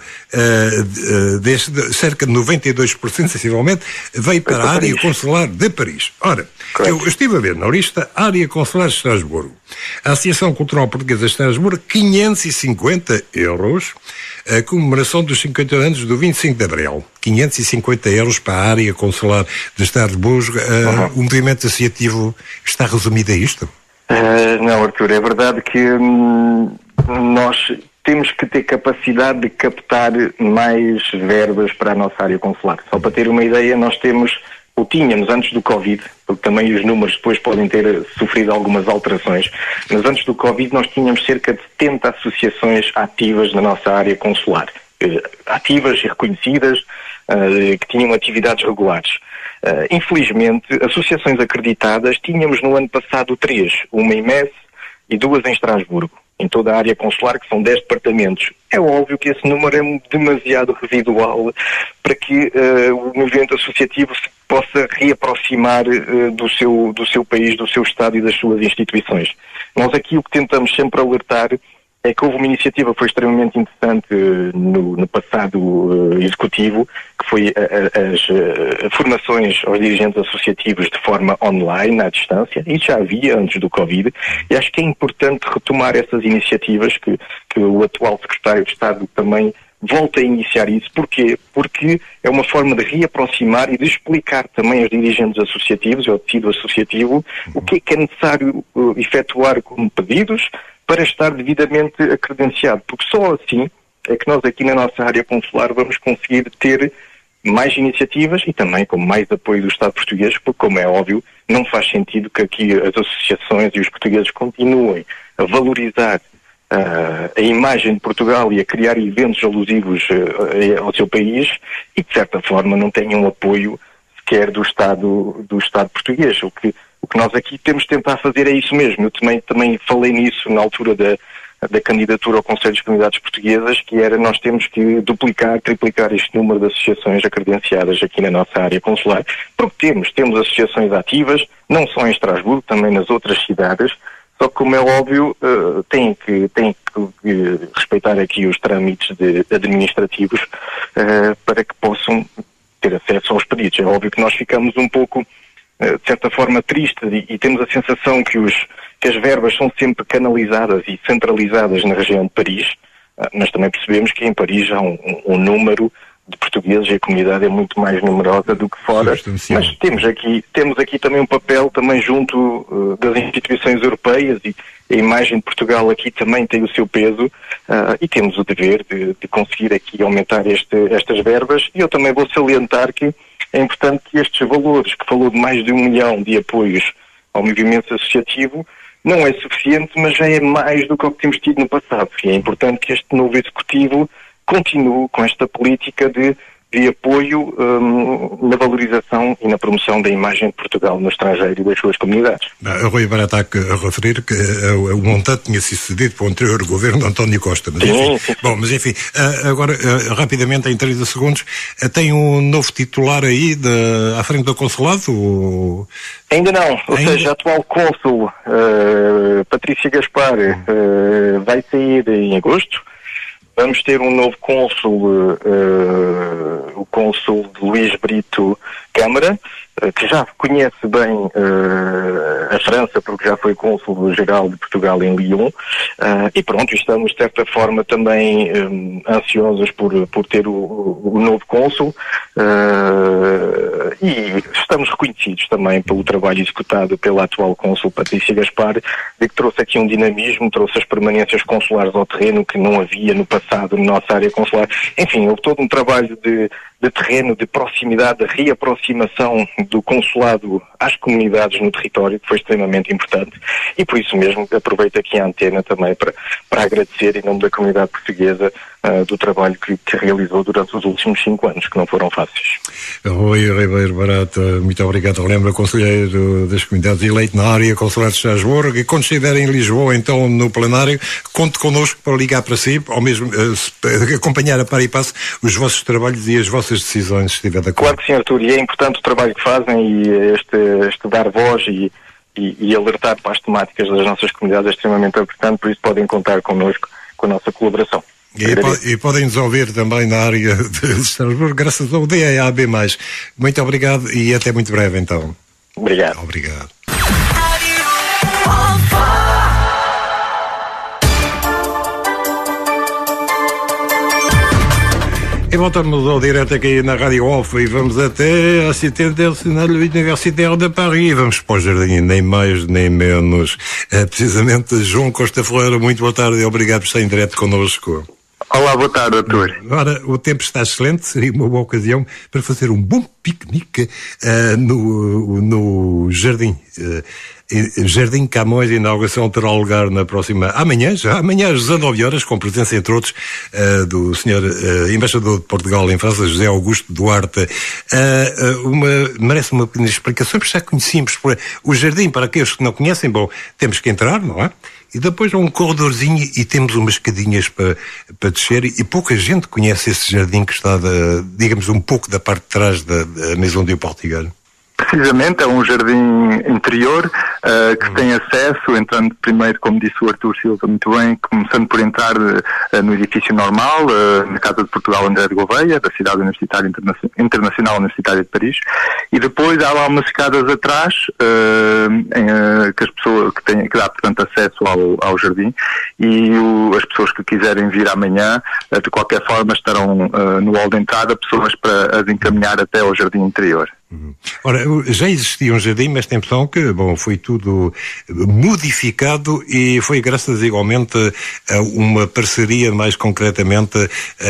uh, uh, deste, de, cerca de noventa e dois por cento, sensivelmente, veio para a área consular de Paris. Ora, eu estive a ver na lista área consular de Estrasburgo. A Associação Cultural Portuguesa de Estrasburgo, quinhentos e cinquenta euros, a comemoração dos cinquenta anos do vinte e cinco de Abril. quinhentos e cinquenta euros para a área consular de Estrasburgo. Uh, uhum. O movimento associativo está resumido a isto? Uh, não, Arthur, é verdade que hum, nós temos que ter capacidade de captar mais verbas para a nossa área consular. Só para ter uma ideia, nós temos, ou tínhamos antes do Covid, porque também os números depois podem ter sofrido algumas alterações, mas antes do Covid nós tínhamos cerca de setenta associações ativas na nossa área consular. Uh, ativas e reconhecidas, uh, que tinham atividades regulares. Uh, infelizmente, associações acreditadas tínhamos no ano passado três, uma em Metz e duas em Estrasburgo, em toda a área consular, que são dez departamentos. É óbvio que esse número é demasiado residual para que uh, o movimento associativo se possa reaproximar uh, do, seu, do seu país, do seu Estado e das suas instituições. Nós aqui o que tentamos sempre alertar é que houve uma iniciativa que foi extremamente interessante uh, no, no passado uh, executivo, que foi a, a, as uh, formações aos dirigentes associativos de forma online, à distância, e já havia antes do Covid, e acho que é importante retomar essas iniciativas, que, que o atual secretário de Estado também volta a iniciar isso. Porquê? Porque é uma forma de reaproximar e de explicar também aos dirigentes associativos, ao tecido associativo, o que é que é necessário uh, efetuar como pedidos, para estar devidamente credenciado, porque só assim é que nós aqui na nossa área consular vamos conseguir ter mais iniciativas e também com mais apoio do Estado português, porque, como é óbvio, não faz sentido que aqui as associações e os portugueses continuem a valorizar uh, a imagem de Portugal e a criar eventos alusivos uh, ao seu país e, de certa forma, não tenham apoio sequer do Estado, do Estado português, o que O que nós aqui temos de tentar fazer é isso mesmo. Eu também, também falei nisso na altura da, da candidatura ao Conselho das Comunidades Portuguesas, que era nós temos que duplicar, triplicar este número de associações acredenciadas aqui na nossa área consular, porque temos, temos associações ativas, não só em Estrasburgo, também nas outras cidades, só que, como é óbvio, uh, têm que, têm que uh, respeitar aqui os trâmites de, administrativos uh, para que possam ter acesso aos pedidos. É óbvio que nós ficamos um pouco de certa forma triste e, e temos a sensação que, os, que as verbas são sempre canalizadas e centralizadas na região de Paris, mas também percebemos que em Paris há um, um, um número de portugueses e a comunidade é muito mais numerosa do que fora, mas temos aqui, temos aqui também um papel também junto uh, das instituições europeias e a imagem de Portugal aqui também tem o seu peso uh, e temos o dever de, de conseguir aqui aumentar este, estas verbas e eu também vou salientar que é importante que estes valores, que falou de mais de um milhão de apoios ao movimento associativo, não é suficiente, mas já é mais do que o que temos tido no passado. E é importante que este novo executivo continue com esta política de, de apoio um, na valorização e na promoção da imagem de Portugal no estrangeiro e das suas comunidades. O Rui Brata a referir que uh, o montante tinha sido cedido para o anterior governo de António Costa. Mas, sim, enfim, sim. Bom, mas enfim, uh, agora, uh, rapidamente, em trinta segundos, uh, tem um novo titular aí de, à frente do consulado? Ou... Ainda não, ou Ainda? seja, a atual cônsul, uh, Patrícia Gaspar, uh, vai sair em agosto. vamos ter um novo cônsul, uh, o cônsul Luís Brito Câmara, uh, que já conhece bem uh, a França, porque já foi cônsul-geral de Portugal em Lyon, uh, e pronto, estamos de certa forma também um, ansiosos por, por ter o, o novo cônsul, uh, e estamos reconhecidos também pelo trabalho executado pela atual cônsul Patrícia Gaspar, de que trouxe aqui um dinamismo, trouxe as permanências consulares ao terreno que não havia no passado na nossa área consular. Enfim, houve todo um trabalho de, de terreno, de proximidade, de reaproximação do consulado às comunidades no território, que foi extremamente importante, e por isso mesmo aproveito aqui a antena também para, para agradecer em nome da comunidade portuguesa uh, do trabalho que, que realizou durante os últimos cinco anos, que não foram fáceis. Rui Ribeiro Barata, muito obrigado. Lembra, conselheiro das comunidades eleito na área consular de Estrasburgo, e quando estiver em Lisboa, então no plenário, conte connosco para ligar para si, ou mesmo uh, acompanhar a par e passo os vossos trabalhos e as vossas decisões, se estiver de acordo. Claro que sim, Artur, e é importante o trabalho que fazem, e este, este dar voz e, e, e alertar para as temáticas das nossas comunidades é extremamente importante, por isso podem contar connosco, com a nossa colaboração. E, po- e podem nos ouvir também na área de Estrasburgo, graças ao D E A B mais. Muito obrigado e até muito breve, então. Obrigado. Obrigado. E voltamos ao direto aqui na Rádio Off e vamos até a Cité Nationale Universitaire de Paris. Vamos para o jardim, nem mais nem menos. É, precisamente, João Costa Ferreira, muito boa tarde e obrigado por estar em direto connosco. Olá, boa tarde, doutor. Ora, o tempo está excelente, seria uma boa ocasião para fazer um bom piquenique uh, no, no jardim. Uh, Jardim Camões, a inauguração terá lugar na próxima, amanhã, já, amanhã às dezanove horas, com presença, entre outros, uh, do senhor uh, Embaixador de Portugal em França, José Augusto Duarte. Uh, uh, uma, merece uma pequena explicação, porque já conhecíamos por, o jardim, para aqueles que não conhecem, bom, temos que entrar, não é? E depois há um corredorzinho e temos umas escadinhas para, para descer, e pouca gente conhece esse jardim que está, de, digamos, um pouco da parte de trás da, da Maison du Portugal. Precisamente, é um jardim interior uh, que uhum. tem acesso, entrando primeiro, como disse o Artur Silva muito bem, começando por entrar uh, no edifício normal, uh, na Casa de Portugal André de Gouveia, da Cidade Universitária Interna- Internacional Universitária de Paris, e depois há lá umas escadas atrás uh, em, uh, que as pessoas que têm, que dá portanto acesso ao, ao jardim, e o, as pessoas que quiserem vir amanhã, uh, de qualquer forma estarão uh, no hall de entrada pessoas para as encaminhar até ao jardim interior. Uhum. Ora, já existia um jardim, mas tem a impressão que, bom, foi tudo modificado e foi graças igualmente a uma parceria, mais concretamente,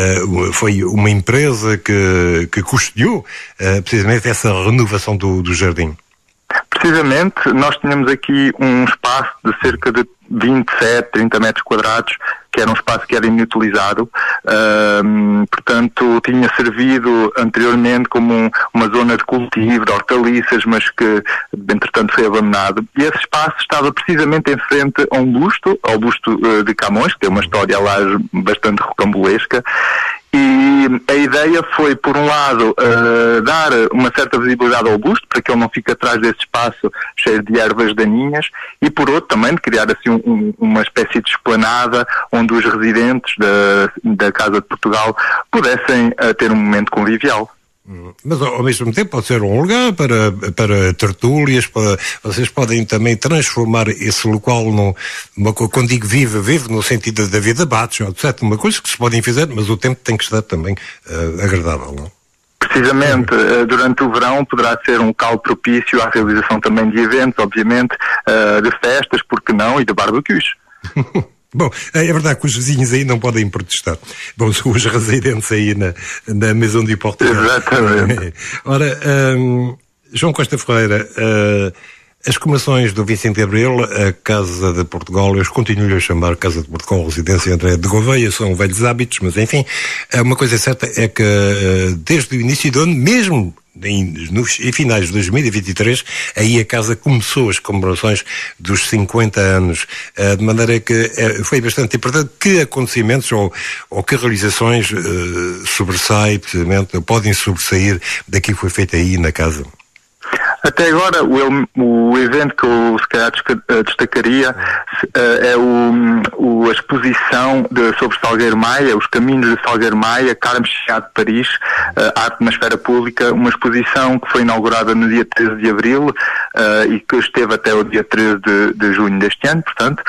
foi uma empresa que, que custeou precisamente essa renovação do, do jardim. Precisamente, nós tínhamos aqui um espaço de cerca de vinte e sete, trinta metros quadrados, que era um espaço que era inutilizado, um, portanto tinha servido anteriormente como um, uma zona de cultivo, de hortaliças, mas que entretanto foi abandonado. E esse espaço estava precisamente em frente a um busto, ao busto uh, de Camões, que tem uma história lá bastante rocambolesca. E a ideia foi, por um lado, uh, dar uma certa visibilidade ao busto, para que ele não fique atrás desse espaço cheio de ervas daninhas, e por outro também de criar assim um, um, uma espécie de esplanada onde os residentes da, da Casa de Portugal pudessem uh, ter um momento convivial. Mas ao mesmo tempo pode ser um lugar para, para tertúlias, para, vocês podem também transformar esse local num, uma, quando digo vive, vive no sentido de haver debates, etcétera, uma coisa que se podem fazer, mas o tempo tem que estar também uh, agradável, não? Precisamente, uh, durante o verão poderá ser um local propício à realização também de eventos, obviamente, uh, de festas, porque não, e de barbecues. Bom, é verdade que os vizinhos aí não podem protestar. Bom, são os residentes aí na, na Maison du Portugal. Exatamente. Ora, um, João Costa Ferreira, uh, as comemorações do vinte e cinco de Abril, a Casa de Portugal, eu continuo a chamar Casa de Portugal, Residência André de Gouveia, são velhos hábitos, mas enfim, uma coisa certa é que uh, desde o início do ano, mesmo Em, nos, em finais de dois mil e vinte e três, aí a Casa começou as comemorações dos cinquenta anos, uh, de maneira que uh, foi bastante importante. Que acontecimentos ou, ou que realizações uh, sobressai, precisamente, podem sobressair daquilo que foi feito aí na Casa? Até agora, o, o evento que eu se calhar destacaria uh, é o, o, a exposição de, sobre Salgueiro Maia, os caminhos de Salgueiro Maia, Carmes Chá de Paris, uh, Arte na Esfera Pública, uma exposição que foi inaugurada no dia treze de abril uh, e que esteve até o dia treze de, de junho deste ano, portanto,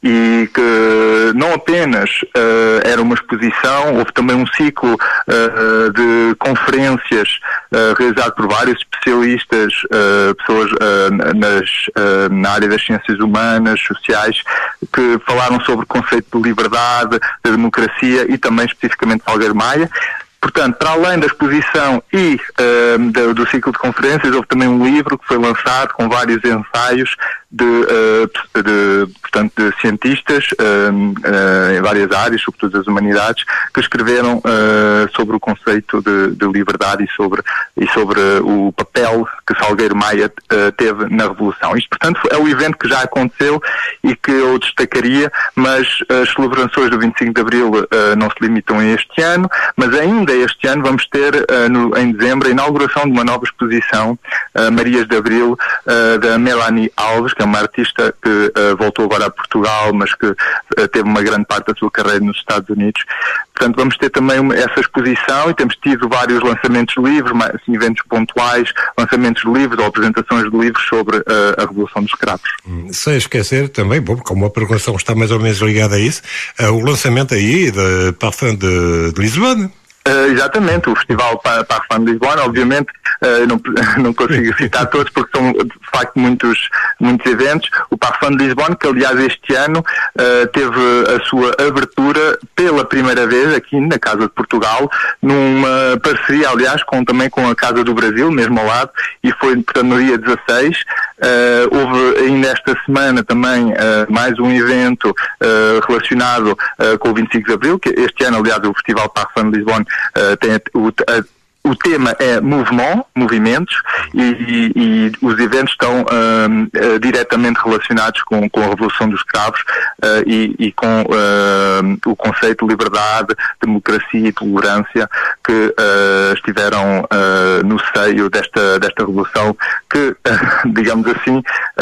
e que não apenas uh, era uma exposição, houve também um ciclo uh, de conferências uh, realizado por vários especialistas, uh, pessoas uh, nas, uh, na área das ciências humanas, sociais, que falaram sobre o conceito de liberdade, de democracia e também especificamente Salgueiro Maia. Portanto, para além da exposição e uh, do, do ciclo de conferências, houve também um livro que foi lançado com vários ensaios de, uh, de, portanto, de cientistas uh, uh, em várias áreas, sobretudo as humanidades, que escreveram uh, sobre o conceito de, de liberdade e sobre, e sobre o papel que Salgueiro Maia uh, teve na Revolução. Isto, portanto, é o evento que já aconteceu e que eu destacaria, mas as celebrações do vinte e cinco de abril uh, não se limitam a este ano, mas ainda este ano vamos ter, uh, no, em dezembro, a inauguração de uma nova exposição, uh, Marias de Abril, uh, da Melanie Alves, que é uma artista que uh, voltou agora a Portugal, mas que uh, teve uma grande parte da sua carreira nos Estados Unidos. Portanto, vamos ter também uma, essa exposição e temos tido vários lançamentos de livros, assim, eventos pontuais, lançamentos de livros ou apresentações de livros sobre uh, a Revolução dos Escravos. Hum, sem esquecer também, bom, como a programação está mais ou menos ligada a isso, uh, o lançamento aí da Parfum de, de Lisboa. Uh, exatamente, o Festival Parfum de Lisboa, obviamente, uh, não, não consigo citar todos porque são de facto muitos, muitos eventos. O Parfum de Lisboa, que aliás este ano uh, teve a sua abertura pela primeira vez aqui na Casa de Portugal, numa parceria aliás com, também com a Casa do Brasil, mesmo ao lado, e foi portanto no dia dezasseis. Uh, houve ainda esta semana também uh, mais um evento uh, relacionado uh, com o vinte e cinco de abril, que este ano aliás o Festival Parfum de Lisboa uh, tem o, a, o tema é mouvement, movimentos, e, e, e os eventos estão uh, uh, diretamente relacionados com, com a Revolução dos Escravos uh, e, e com uh, o conceito de liberdade, democracia e tolerância que uh, estiveram uh, no seio desta, desta Revolução que, uh, digamos assim,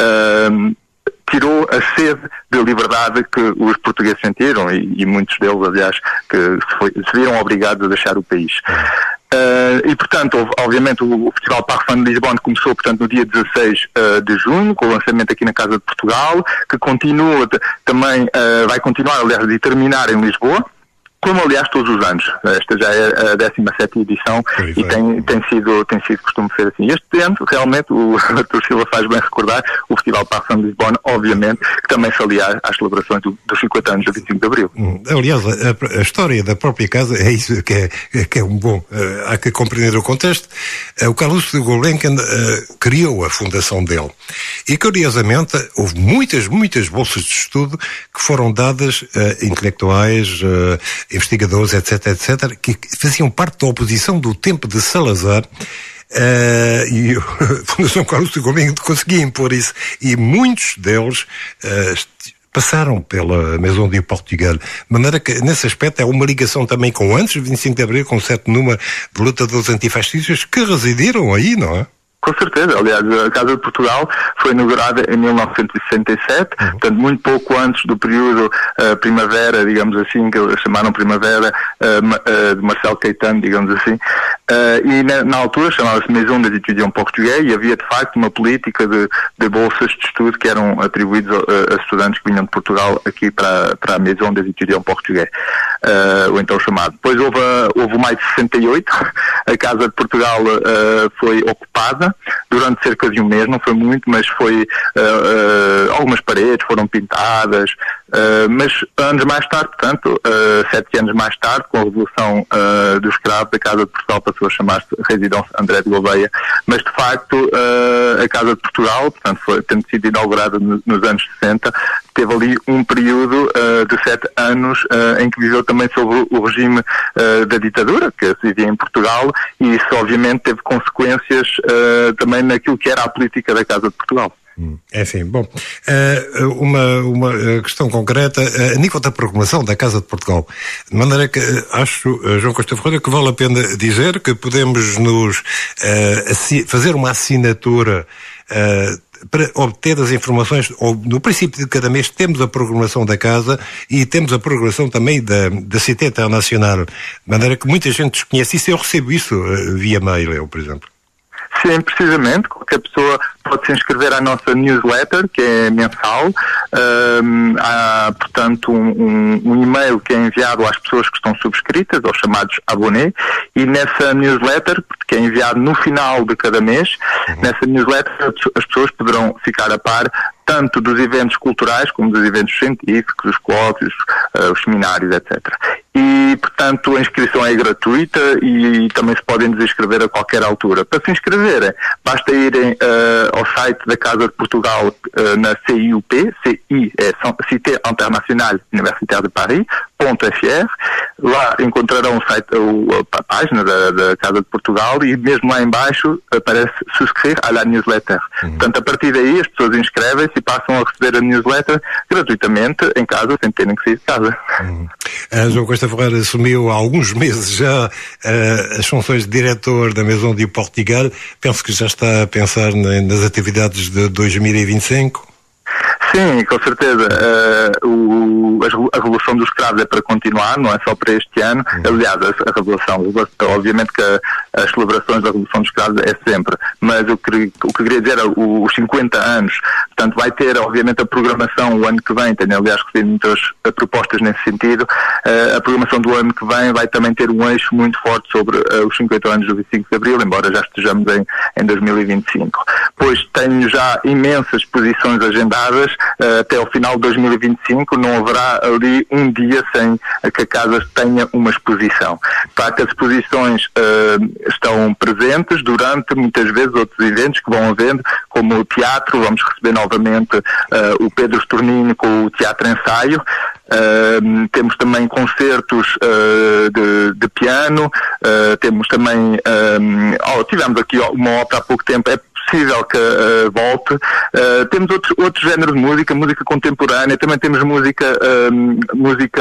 uh, tirou a sede de liberdade que os portugueses sentiram e, e muitos deles, aliás, que se, foi, se viram obrigados a deixar o país. Uh, e, portanto, houve, obviamente, o, o Festival Parfum de Lisboa começou, portanto, no dia dezasseis uh, de junho, com o lançamento aqui na Casa de Portugal, que continua também, uh, vai continuar, aliás, de terminar em Lisboa, como aliás todos os anos. Esta já é a décima sétima edição e tem, tem sido, tem sido costume ser assim. Este ano, realmente, o Artur Silva faz bem recordar, o Festival Parfum de Lisboa, obviamente, que também se alia às celebrações do, dos cinquenta anos do vinte e cinco de abril. Hum, aliás, a, a história da própria casa é isso que é, que é um bom. Uh, há que compreender o contexto. Uh, o Carlos de Gulbenkian uh, criou a fundação dele. E, curiosamente, houve muitas, muitas bolsas de estudo que foram dadas a uh, intelectuais, uh, investigadores, etc, etc, que faziam parte da oposição do tempo de Salazar, uh, e a Fundação Carlos de Gulbenkian conseguia impor isso, e muitos deles uh, passaram pela Maison de Portugal, de maneira que nesse aspecto é uma ligação também com antes do vinte e cinco de abril, com um certo número de lutadores antifascistas que residiram aí, não é? Com certeza. Aliás, a Casa de Portugal foi inaugurada em mil novecentos e sessenta e sete, uhum. portanto, muito pouco antes do período uh, primavera, digamos assim, que eles chamaram primavera uh, uh, de Marcelo Caetano, digamos assim, uh, e na, na altura chamava-se Maison des Étudiants Portugais e havia, de facto, uma política de, de bolsas de estudo que eram atribuídas a, a estudantes que vinham de Portugal aqui para, para a Maison des Étudiants Portugais, uh, ou então chamado. Depois houve, a, houve o maio de sessenta e oito, a Casa de Portugal uh, foi ocupada durante cerca de um mês, não foi muito, mas foi uh, uh, algumas paredes foram pintadas, uh, mas anos mais tarde, portanto, uh, sete anos mais tarde, com a Revolução uh, dos Escravos, a Casa de Portugal passou a chamar-se Residência André de Gouveia, mas de facto uh, a Casa de Portugal, portanto, foi, tendo sido inaugurada no, nos anos sessenta, teve ali um período uh, de sete anos uh, em que viveu também sob o regime uh, da ditadura, que se vivia em Portugal, e isso obviamente teve consequências uh, também naquilo que era a política da Casa de Portugal. É assim, bom, uma, uma questão concreta, a nível da programação da Casa de Portugal, de maneira que acho, João Costa Ferreira, que vale a pena dizer que podemos nos uh, fazer uma assinatura uh, para obter as informações, ou no princípio de cada mês temos a programação da Casa e temos a programação também da, da Cité Internacional, de maneira que muita gente desconhece isso. Eu recebo isso uh, via mail, eu, por exemplo. Sim, precisamente. Qualquer pessoa pode se inscrever à nossa newsletter, que é mensal. Um, há, portanto, um, um, um e-mail que é enviado às pessoas que estão subscritas, aos chamados abonnés, e nessa newsletter, que é enviado no final de cada mês, uhum. nessa newsletter as pessoas poderão ficar a par tanto dos eventos culturais como dos eventos científicos, os colóquios, uh, os seminários, etcétera. E, portanto, a inscrição é gratuita e também se podem desinscrever a qualquer altura. Para se inscreverem, basta irem uh, ao site da Casa de Portugal uh, na C I U P, C I é Cité Internacional Universitaire de Paris, ponto F R. Lá encontrarão o site, a, a página da, da Casa de Portugal e mesmo lá em baixo aparece subscrever à la newsletter. Uhum. Portanto, a partir daí as pessoas inscrevem-se e passam a receber a newsletter gratuitamente em casa, sem terem que sair de casa. Uhum. A João Costa Ferreira assumiu há alguns meses já uh, as funções de diretor da Maison du Portugal. Penso que já está a pensar nas atividades de dois mil e vinte e cinco. Sim, com certeza. Uh, o, a Revolução dos Cravos é para continuar, não é só para este ano. Uhum. Aliás, a, a Revolução, obviamente que a, as celebrações da Revolução dos Cravos é sempre, mas o que, o que queria dizer é o, os cinquenta anos. Portanto, vai ter, obviamente, a programação o ano que vem. Tenho, aliás, recebido muitas propostas nesse sentido. Uh, a programação do ano que vem vai também ter um eixo muito forte sobre uh, os cinquenta anos do vinte e cinco de Abril, embora já estejamos em, em dois mil e vinte e cinco. Pois tenho já imensas exposições agendadas. Uh, até ao final de dois mil e vinte e cinco não haverá ali um dia sem que a Casa tenha uma exposição. Claro que as exposições uh, estão presentes durante muitas vezes outros eventos que vão havendo, como o teatro. Vamos receber novamente uh, o Pedro Storninho com o Teatro Ensaio. Uh, temos também concertos uh, de, de piano, uh, temos também um, oh, tivemos aqui uma ópera há pouco tempo. É possível que uh, volte. Uh, temos outros, outros géneros de música, música contemporânea, também temos música, uh, música,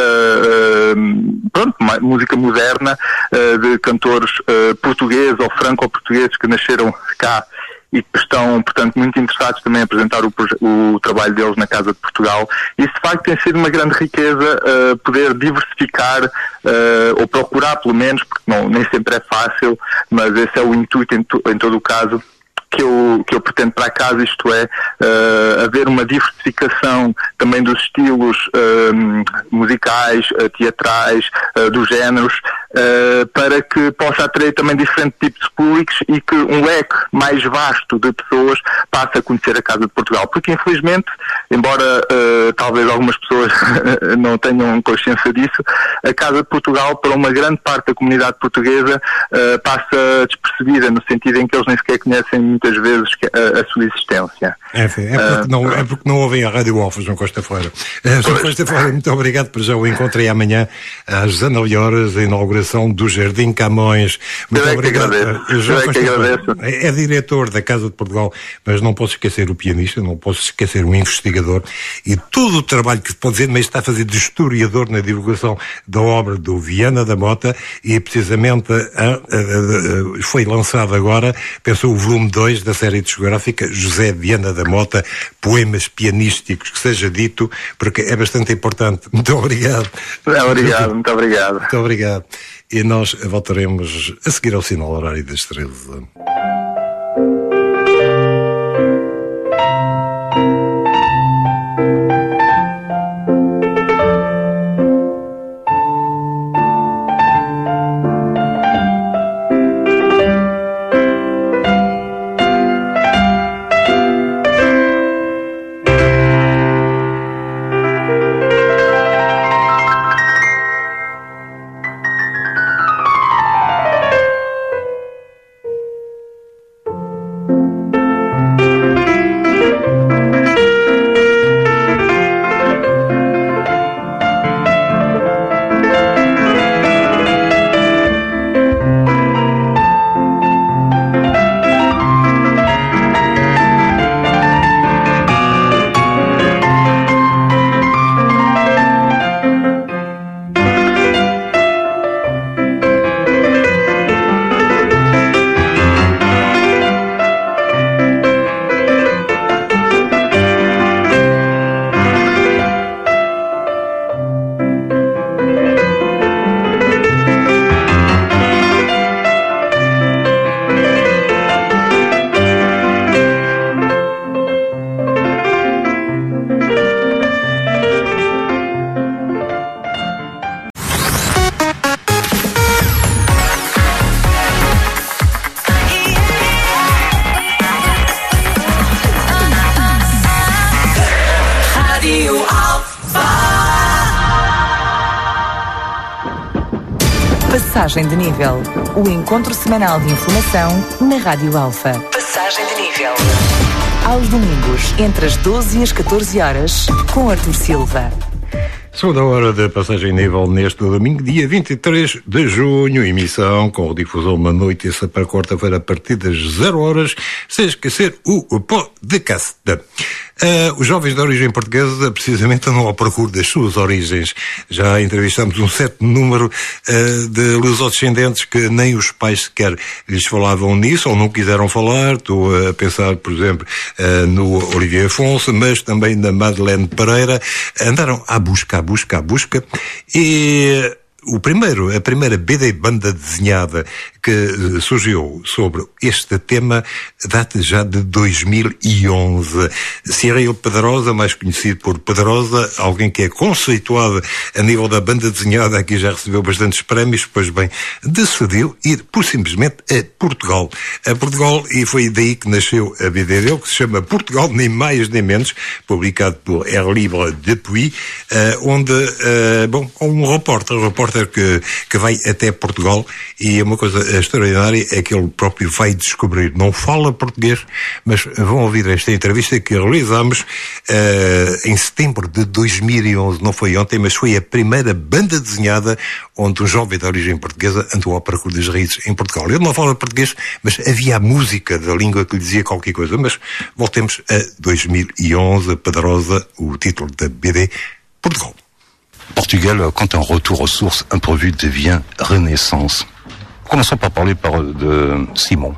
uh, pronto, música moderna, uh, de cantores uh, portugueses ou franco-portugueses que nasceram cá e que estão, portanto, muito interessados também em apresentar o, o trabalho deles na Casa de Portugal. Isso, de facto, tem sido uma grande riqueza, uh, poder diversificar, uh, ou procurar, pelo menos, porque não, nem sempre é fácil, mas esse é o intuito em, to, em todo o caso, que eu, que eu pretendo para a Casa, isto é, uh, haver uma diversificação também dos estilos uh, musicais, uh, teatrais, uh, dos géneros, uh, para que possa atrair também diferentes tipos de públicos e que um leque mais vasto de pessoas passe a conhecer a Casa de Portugal. Porque, infelizmente, embora uh, talvez algumas pessoas não tenham consciência disso, a Casa de Portugal, para uma grande parte da comunidade portuguesa, uh, passa despercebida, no sentido em que eles nem sequer conhecem muitas vezes a, a sua existência. É, é, porque não, é porque não ouvem a Rádio Off, João Costa Ferreira. Uh, João Costa Ferreira, muito obrigado, por já o encontrei amanhã às dezenove horas, a inauguração do Jardim Camões. Muito Eu é obrigado. Que agradeço. João Eu é Costa que Ferreira agradeço. é, é diretor da Casa de Portugal, mas não posso esquecer o pianista, não posso esquecer o investigador e todo o trabalho que se pode dizer, mas está a fazer de historiador na divulgação da obra do Viana da Mota, e precisamente a, a, a, a, foi lançado agora, pensou o volume dois da série discográfica José Viana da Mota, Poemas Pianísticos, que seja dito, porque é bastante importante. Muito obrigado. É, obrigado, muito obrigado. Muito obrigado. E nós voltaremos a seguir ao sinal horário das treze. Radio Alfa. Passagem de nível. O encontro semanal de informação na Rádio Alfa. Passagem de nível. Aos domingos, entre as doze e as catorze horas, com Artur Silva. Segunda hora da Passagem Nível neste domingo, dia vinte e três de junho, emissão com difusão uma noite, terça para quarta-feira, a partir das zero horas, sem esquecer o podcast. Uh, os jovens de origem portuguesa precisamente andam ao procuro das suas origens. Já entrevistamos um certo número uh, de lusodescendentes que nem os pais sequer lhes falavam nisso ou não quiseram falar. Estou a pensar, por exemplo, uh, no Olivier Afonso, mas também na Madeleine Pereira. Andaram à busca, à busca, à busca e... O primeiro, a primeira B D banda desenhada que surgiu sobre este tema data já de dois mil e onze. Cyril Pedrosa, mais conhecido por Pedrosa, alguém que é conceituado a nível da banda desenhada, aqui já recebeu bastantes prémios, pois bem, decidiu ir por simplesmente a Portugal. A Portugal, e foi daí que nasceu a B D dele, que se chama Portugal, nem mais nem menos, publicado por Air Libre Depuis, uh, onde, uh, bom, um repórter, um repórter Que, que vai até Portugal, e uma coisa extraordinária é que ele próprio vai descobrir, não fala português, mas vão ouvir esta entrevista que realizámos uh, em setembro de dois mil e onze, não foi ontem, mas foi a primeira banda desenhada onde um jovem de origem portuguesa andou à procura das raízes em Portugal. Ele não fala português, mas havia a música da língua que lhe dizia qualquer coisa. Mas voltemos a dois mil e onze, Pedrosa, o título da B D, Portugal. Portugal, quand un retour aux sources imprévu devient renaissance. Commençons par parler par, de Simon.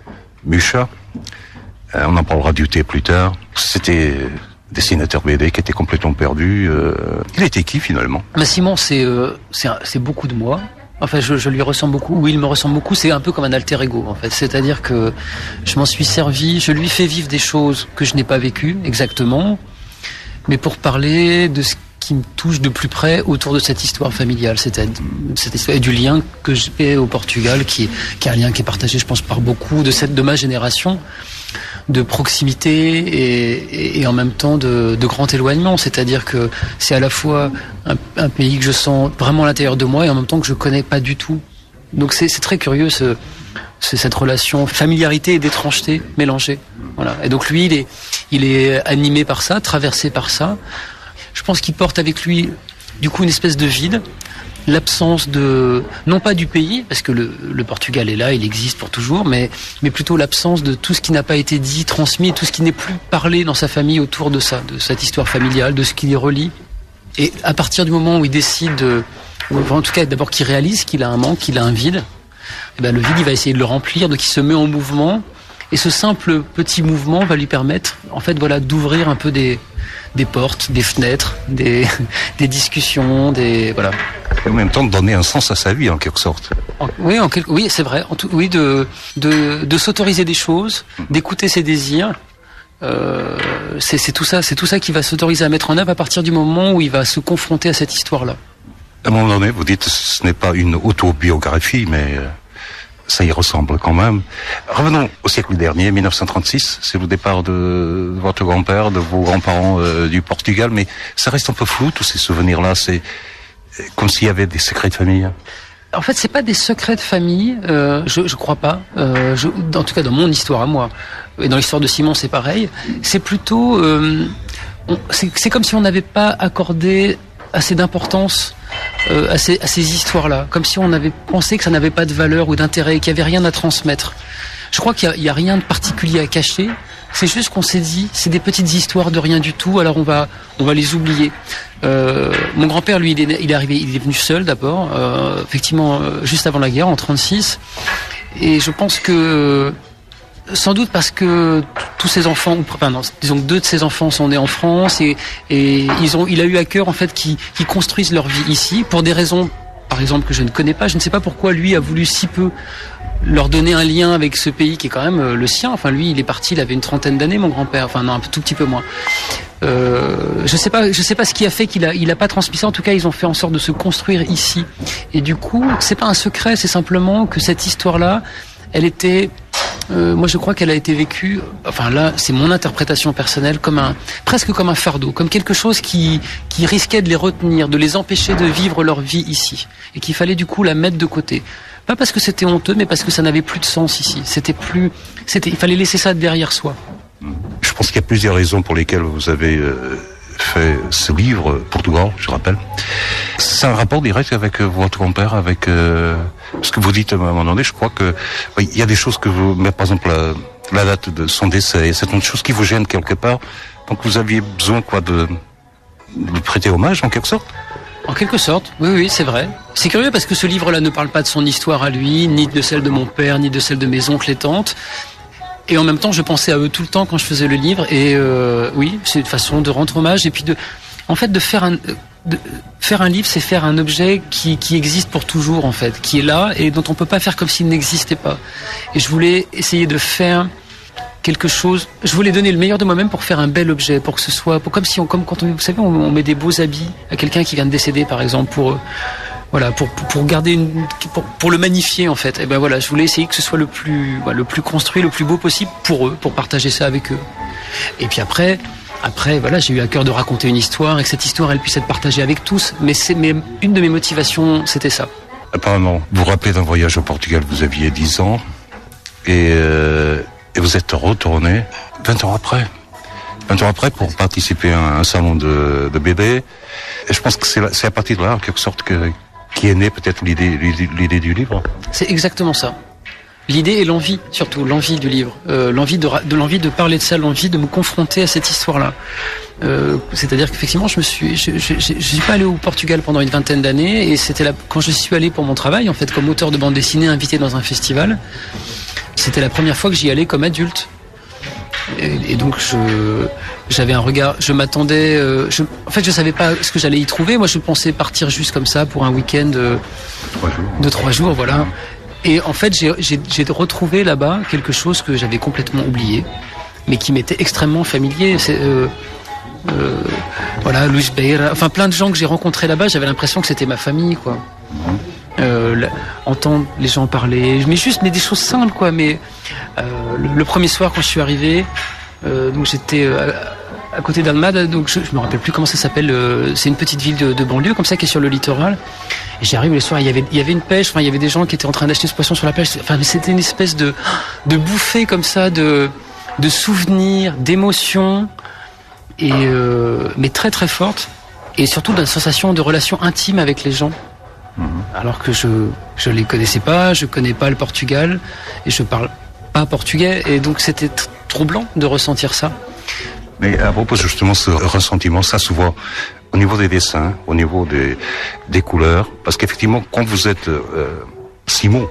Mucha, euh, on en parlera du thé plus tard. C'était dessinateur B D qui était complètement perdu. Euh, il était qui finalement? Mais Simon, c'est, euh, c'est, c'est beaucoup de moi. Enfin, je, je lui ressemble beaucoup, ou il me ressemble beaucoup, c'est un peu comme un alter ego, en fait. C'est-à-dire que je m'en suis servi, je lui fais vivre des choses que je n'ai pas vécues, exactement, mais pour parler de ce qui me touche de plus près autour de cette histoire familiale, c'est-à-dire cette histoire et du lien que j'ai au Portugal, qui, qui est un lien qui est partagé, je pense, par beaucoup de cette de ma génération, de proximité et, et, et en même temps de, de grand éloignement. C'est-à-dire que c'est à la fois un, un pays que je sens vraiment à l'intérieur de moi et en même temps que je connais pas du tout. Donc c'est, c'est très curieux ce, c'est cette relation familiarité et d'étrangeté mélangée. Voilà. Et donc lui, il est, il est animé par ça, traversé par ça. Je pense qu'il porte avec lui, du coup, une espèce de vide, l'absence de, non pas du pays, parce que le, le Portugal est là, il existe pour toujours, mais, mais plutôt l'absence de tout ce qui n'a pas été dit, transmis, tout ce qui n'est plus parlé dans sa famille autour de ça, de cette histoire familiale, de ce qui les relie. Et à partir du moment où il décide, ou en tout cas d'abord qu'il réalise qu'il a un manque, qu'il a un vide, et ben le vide, il va essayer de le remplir, donc il se met en mouvement, et ce simple petit mouvement va lui permettre, en fait, voilà, d'ouvrir un peu des des portes, des fenêtres, des, des discussions, des voilà. Et en même temps de donner un sens à sa vie en quelque sorte. En, oui, en quelque, oui, c'est vrai. En tout, oui, de, de de s'autoriser des choses, d'écouter ses désirs. Euh, c'est, c'est tout ça, c'est tout ça qui va s'autoriser à mettre en œuvre à partir du moment où il va se confronter à cette histoire-là. À un moment donné, vous dites, ce n'est pas une autobiographie, mais ça y ressemble quand même. Revenons au siècle dernier, dix-neuf cent trente-six, c'est le départ de votre grand-père, de vos grands-parents euh, du Portugal, mais ça reste un peu flou, tous ces souvenirs-là, c'est comme s'il y avait des secrets de famille. En fait, c'est pas des secrets de famille, euh, je, je crois pas, euh, je, en tout cas dans mon histoire à moi, et dans l'histoire de Simon c'est pareil, c'est plutôt, euh, on, c'est, c'est comme si on n'avait pas accordé assez d'importance euh, à, ces, à ces histoires-là, comme si on avait pensé que ça n'avait pas de valeur ou d'intérêt, qu'il n'y avait rien à transmettre. Je crois qu'il n'y a, a rien de particulier à cacher, c'est juste qu'on s'est dit, c'est des petites histoires de rien du tout, alors on va, on va les oublier. Euh, mon grand-père, lui, il est, il est arrivé, il est venu seul d'abord, euh, effectivement, euh, juste avant la guerre, en trente-six, et je pense que sans doute parce que tous ses enfants, enfin non, disons que deux de ses enfants sont nés en France et, et ils ont, il a eu à cœur en fait qu'ils, qu'ils construisent leur vie ici pour des raisons, par exemple que je ne connais pas. Je ne sais pas pourquoi lui a voulu si peu leur donner un lien avec ce pays qui est quand même le sien. Enfin lui, il est parti, il avait une trentaine d'années, mon grand-père. Enfin non, un tout petit peu moins. Euh, je sais pas, je sais pas ce qui a fait qu'il a, il a pas transmis ça. En tout cas, ils ont fait en sorte de se construire ici. Et du coup, c'est pas un secret, c'est simplement que cette histoire-là, elle était euh, moi je crois qu'elle a été vécue, enfin là c'est mon interprétation personnelle, comme un presque comme un fardeau, comme quelque chose qui qui risquait de les retenir, de les empêcher de vivre leur vie ici, et qu'il fallait du coup la mettre de côté. Pas parce que c'était honteux, mais parce que ça n'avait plus de sens ici. C'était plus, c'était, il fallait laisser ça derrière soi. Je pense qu'il y a plusieurs raisons pour lesquelles vous avez euh, fait ce livre, Portugal, je rappelle. C'est un rapport direct avec votre grand-père, avec euh, ce que vous dites à un moment donné. Je crois que oui, il y a des choses que vous, mais par exemple la, la date de son décès, c'est une chose qui vous gêne quelque part. Donc vous aviez besoin quoi de, de prêter hommage en quelque sorte. En quelque sorte, oui, oui, c'est vrai. C'est curieux parce que ce livre-là ne parle pas de son histoire à lui, ni de celle de mon père, ni de celle de mes oncles et tantes. Et en même temps, je pensais à eux tout le temps quand je faisais le livre. Et euh, oui, c'est une façon de rendre hommage. Et puis, de, en fait, de faire un, de faire un livre, c'est faire un objet qui, qui existe pour toujours, en fait, qui est là et dont on peut pas faire comme s'il n'existait pas. Et je voulais essayer de faire quelque chose. Je voulais donner le meilleur de moi-même pour faire un bel objet, pour que ce soit, pour, comme si on, comme quand on, vous savez, on, on met des beaux habits à quelqu'un qui vient de décéder, par exemple, pour, euh, voilà, pour, pour, pour garder une, pour, pour le magnifier, en fait. Et ben voilà, je voulais essayer que ce soit le plus, voilà, le plus construit, le plus beau possible pour eux, pour partager ça avec eux. Et puis après, après, voilà, j'ai eu à cœur de raconter une histoire et que cette histoire, elle puisse être partagée avec tous. Mais c'est, mais une de mes motivations, c'était ça. Apparemment, vous vous rappelez d'un voyage au Portugal, vous aviez dix ans, et, euh, et vous êtes retourné vingt ans après. vingt ans après pour participer à un salon de, de bébés. Et je pense que c'est, c'est à partir de là, en quelque sorte, que, qui est née peut-être l'idée, l'idée, l'idée du livre. C'est exactement ça. L'idée et l'envie, surtout, l'envie du livre. Euh, l'envie de, de, l'envie de parler de ça, l'envie de me confronter à cette histoire-là. Euh, c'est-à-dire qu'effectivement, je me suis, je, je, je, je suis pas allé au Portugal pendant une vingtaine d'années, et c'était là, quand je suis allé pour mon travail, en fait, comme auteur de bande dessinée invité dans un festival, c'était la première fois que j'y allais comme adulte. Et, et donc, je, j'avais un regard, je m'attendais, euh, je, en fait, je savais pas ce que j'allais y trouver. Moi, je pensais partir juste comme ça pour un week-end de trois jours, de trois jours, voilà. Et en fait, j'ai, j'ai, j'ai retrouvé là-bas quelque chose que j'avais complètement oublié, mais qui m'était extrêmement familier. C'est, euh, euh, voilà, Luis Beira, enfin plein de gens que j'ai rencontrés là-bas, j'avais l'impression que c'était ma famille, quoi. Euh, la, entendre les gens parler, mais juste mais des choses simples, quoi. Mais euh, le, le premier soir quand je suis arrivé, euh, donc j'étais euh, à côté d'Almada, donc je, je me rappelle plus comment ça s'appelle. Euh, c'est une petite ville de, de banlieue comme ça qui est sur le littoral. Et j'arrive le soir, il y avait il y avait une pêche, enfin il y avait des gens qui étaient en train d'acheter ce poisson sur la pêche. Enfin mais c'était une espèce de de bouffée comme ça de de souvenirs, d'émotions et euh, mais très très forte et surtout d'une sensation de relation intime avec les gens. Alors que je je les connaissais pas, je connais pas le Portugal et je parle pas portugais et donc c'était t- troublant de ressentir ça. Mais à propos justement de ce ressentiment, ça se voit au niveau des dessins, au niveau des des couleurs, parce qu'effectivement quand vous êtes euh, Simon,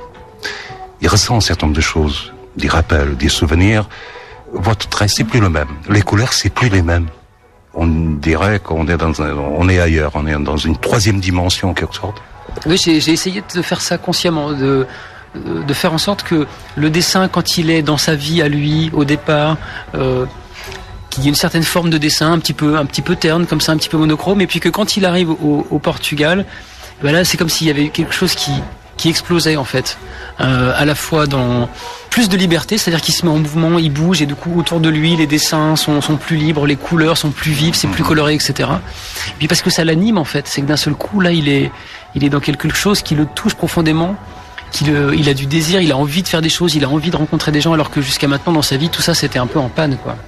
il ressent un certain nombre de choses, des rappels, des souvenirs. Votre trait c'est plus le même, les couleurs c'est plus les mêmes. On dirait qu'on est dans un, on est ailleurs, on est dans une troisième dimension en quelque sorte. Oui, j'ai, j'ai essayé de faire ça consciemment, de, de faire en sorte que le dessin, quand il est dans sa vie à lui, au départ, euh, qu'il y ait une certaine forme de dessin, un petit peu, un petit peu terne, comme ça, un petit peu monochrome, et puis que quand il arrive au, au Portugal, ben là, c'est comme s'il y avait quelque chose qui, qui explosait en fait, euh, à la fois dans plus de liberté, c'est-à-dire qu'il se met en mouvement, il bouge, et du coup autour de lui, les dessins sont, sont plus libres, les couleurs sont plus vives, c'est plus coloré, et cetera. Et puis parce que ça l'anime en fait, c'est que d'un seul coup là, il est Il est dans quelque chose qui le touche profondément, qu'il, il a du désir, il a envie de faire des choses, il a envie de rencontrer des gens, alors que jusqu'à maintenant dans sa vie, tout ça c'était un peu en panne, quoi.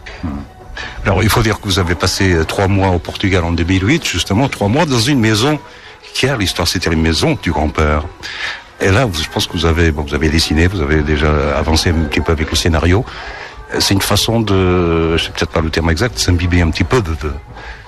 Alors il faut dire que vous avez passé trois mois au Portugal en deux mille huit, justement trois mois dans une maison qui a l'histoire, c'était une maison du grand-père. Et là, je pense que vous avez, bon, vous avez dessiné, vous avez déjà avancé un petit peu avec le scénario. C'est une façon de, je sais peut-être pas le terme exact, s'imbiber un petit peu de, de...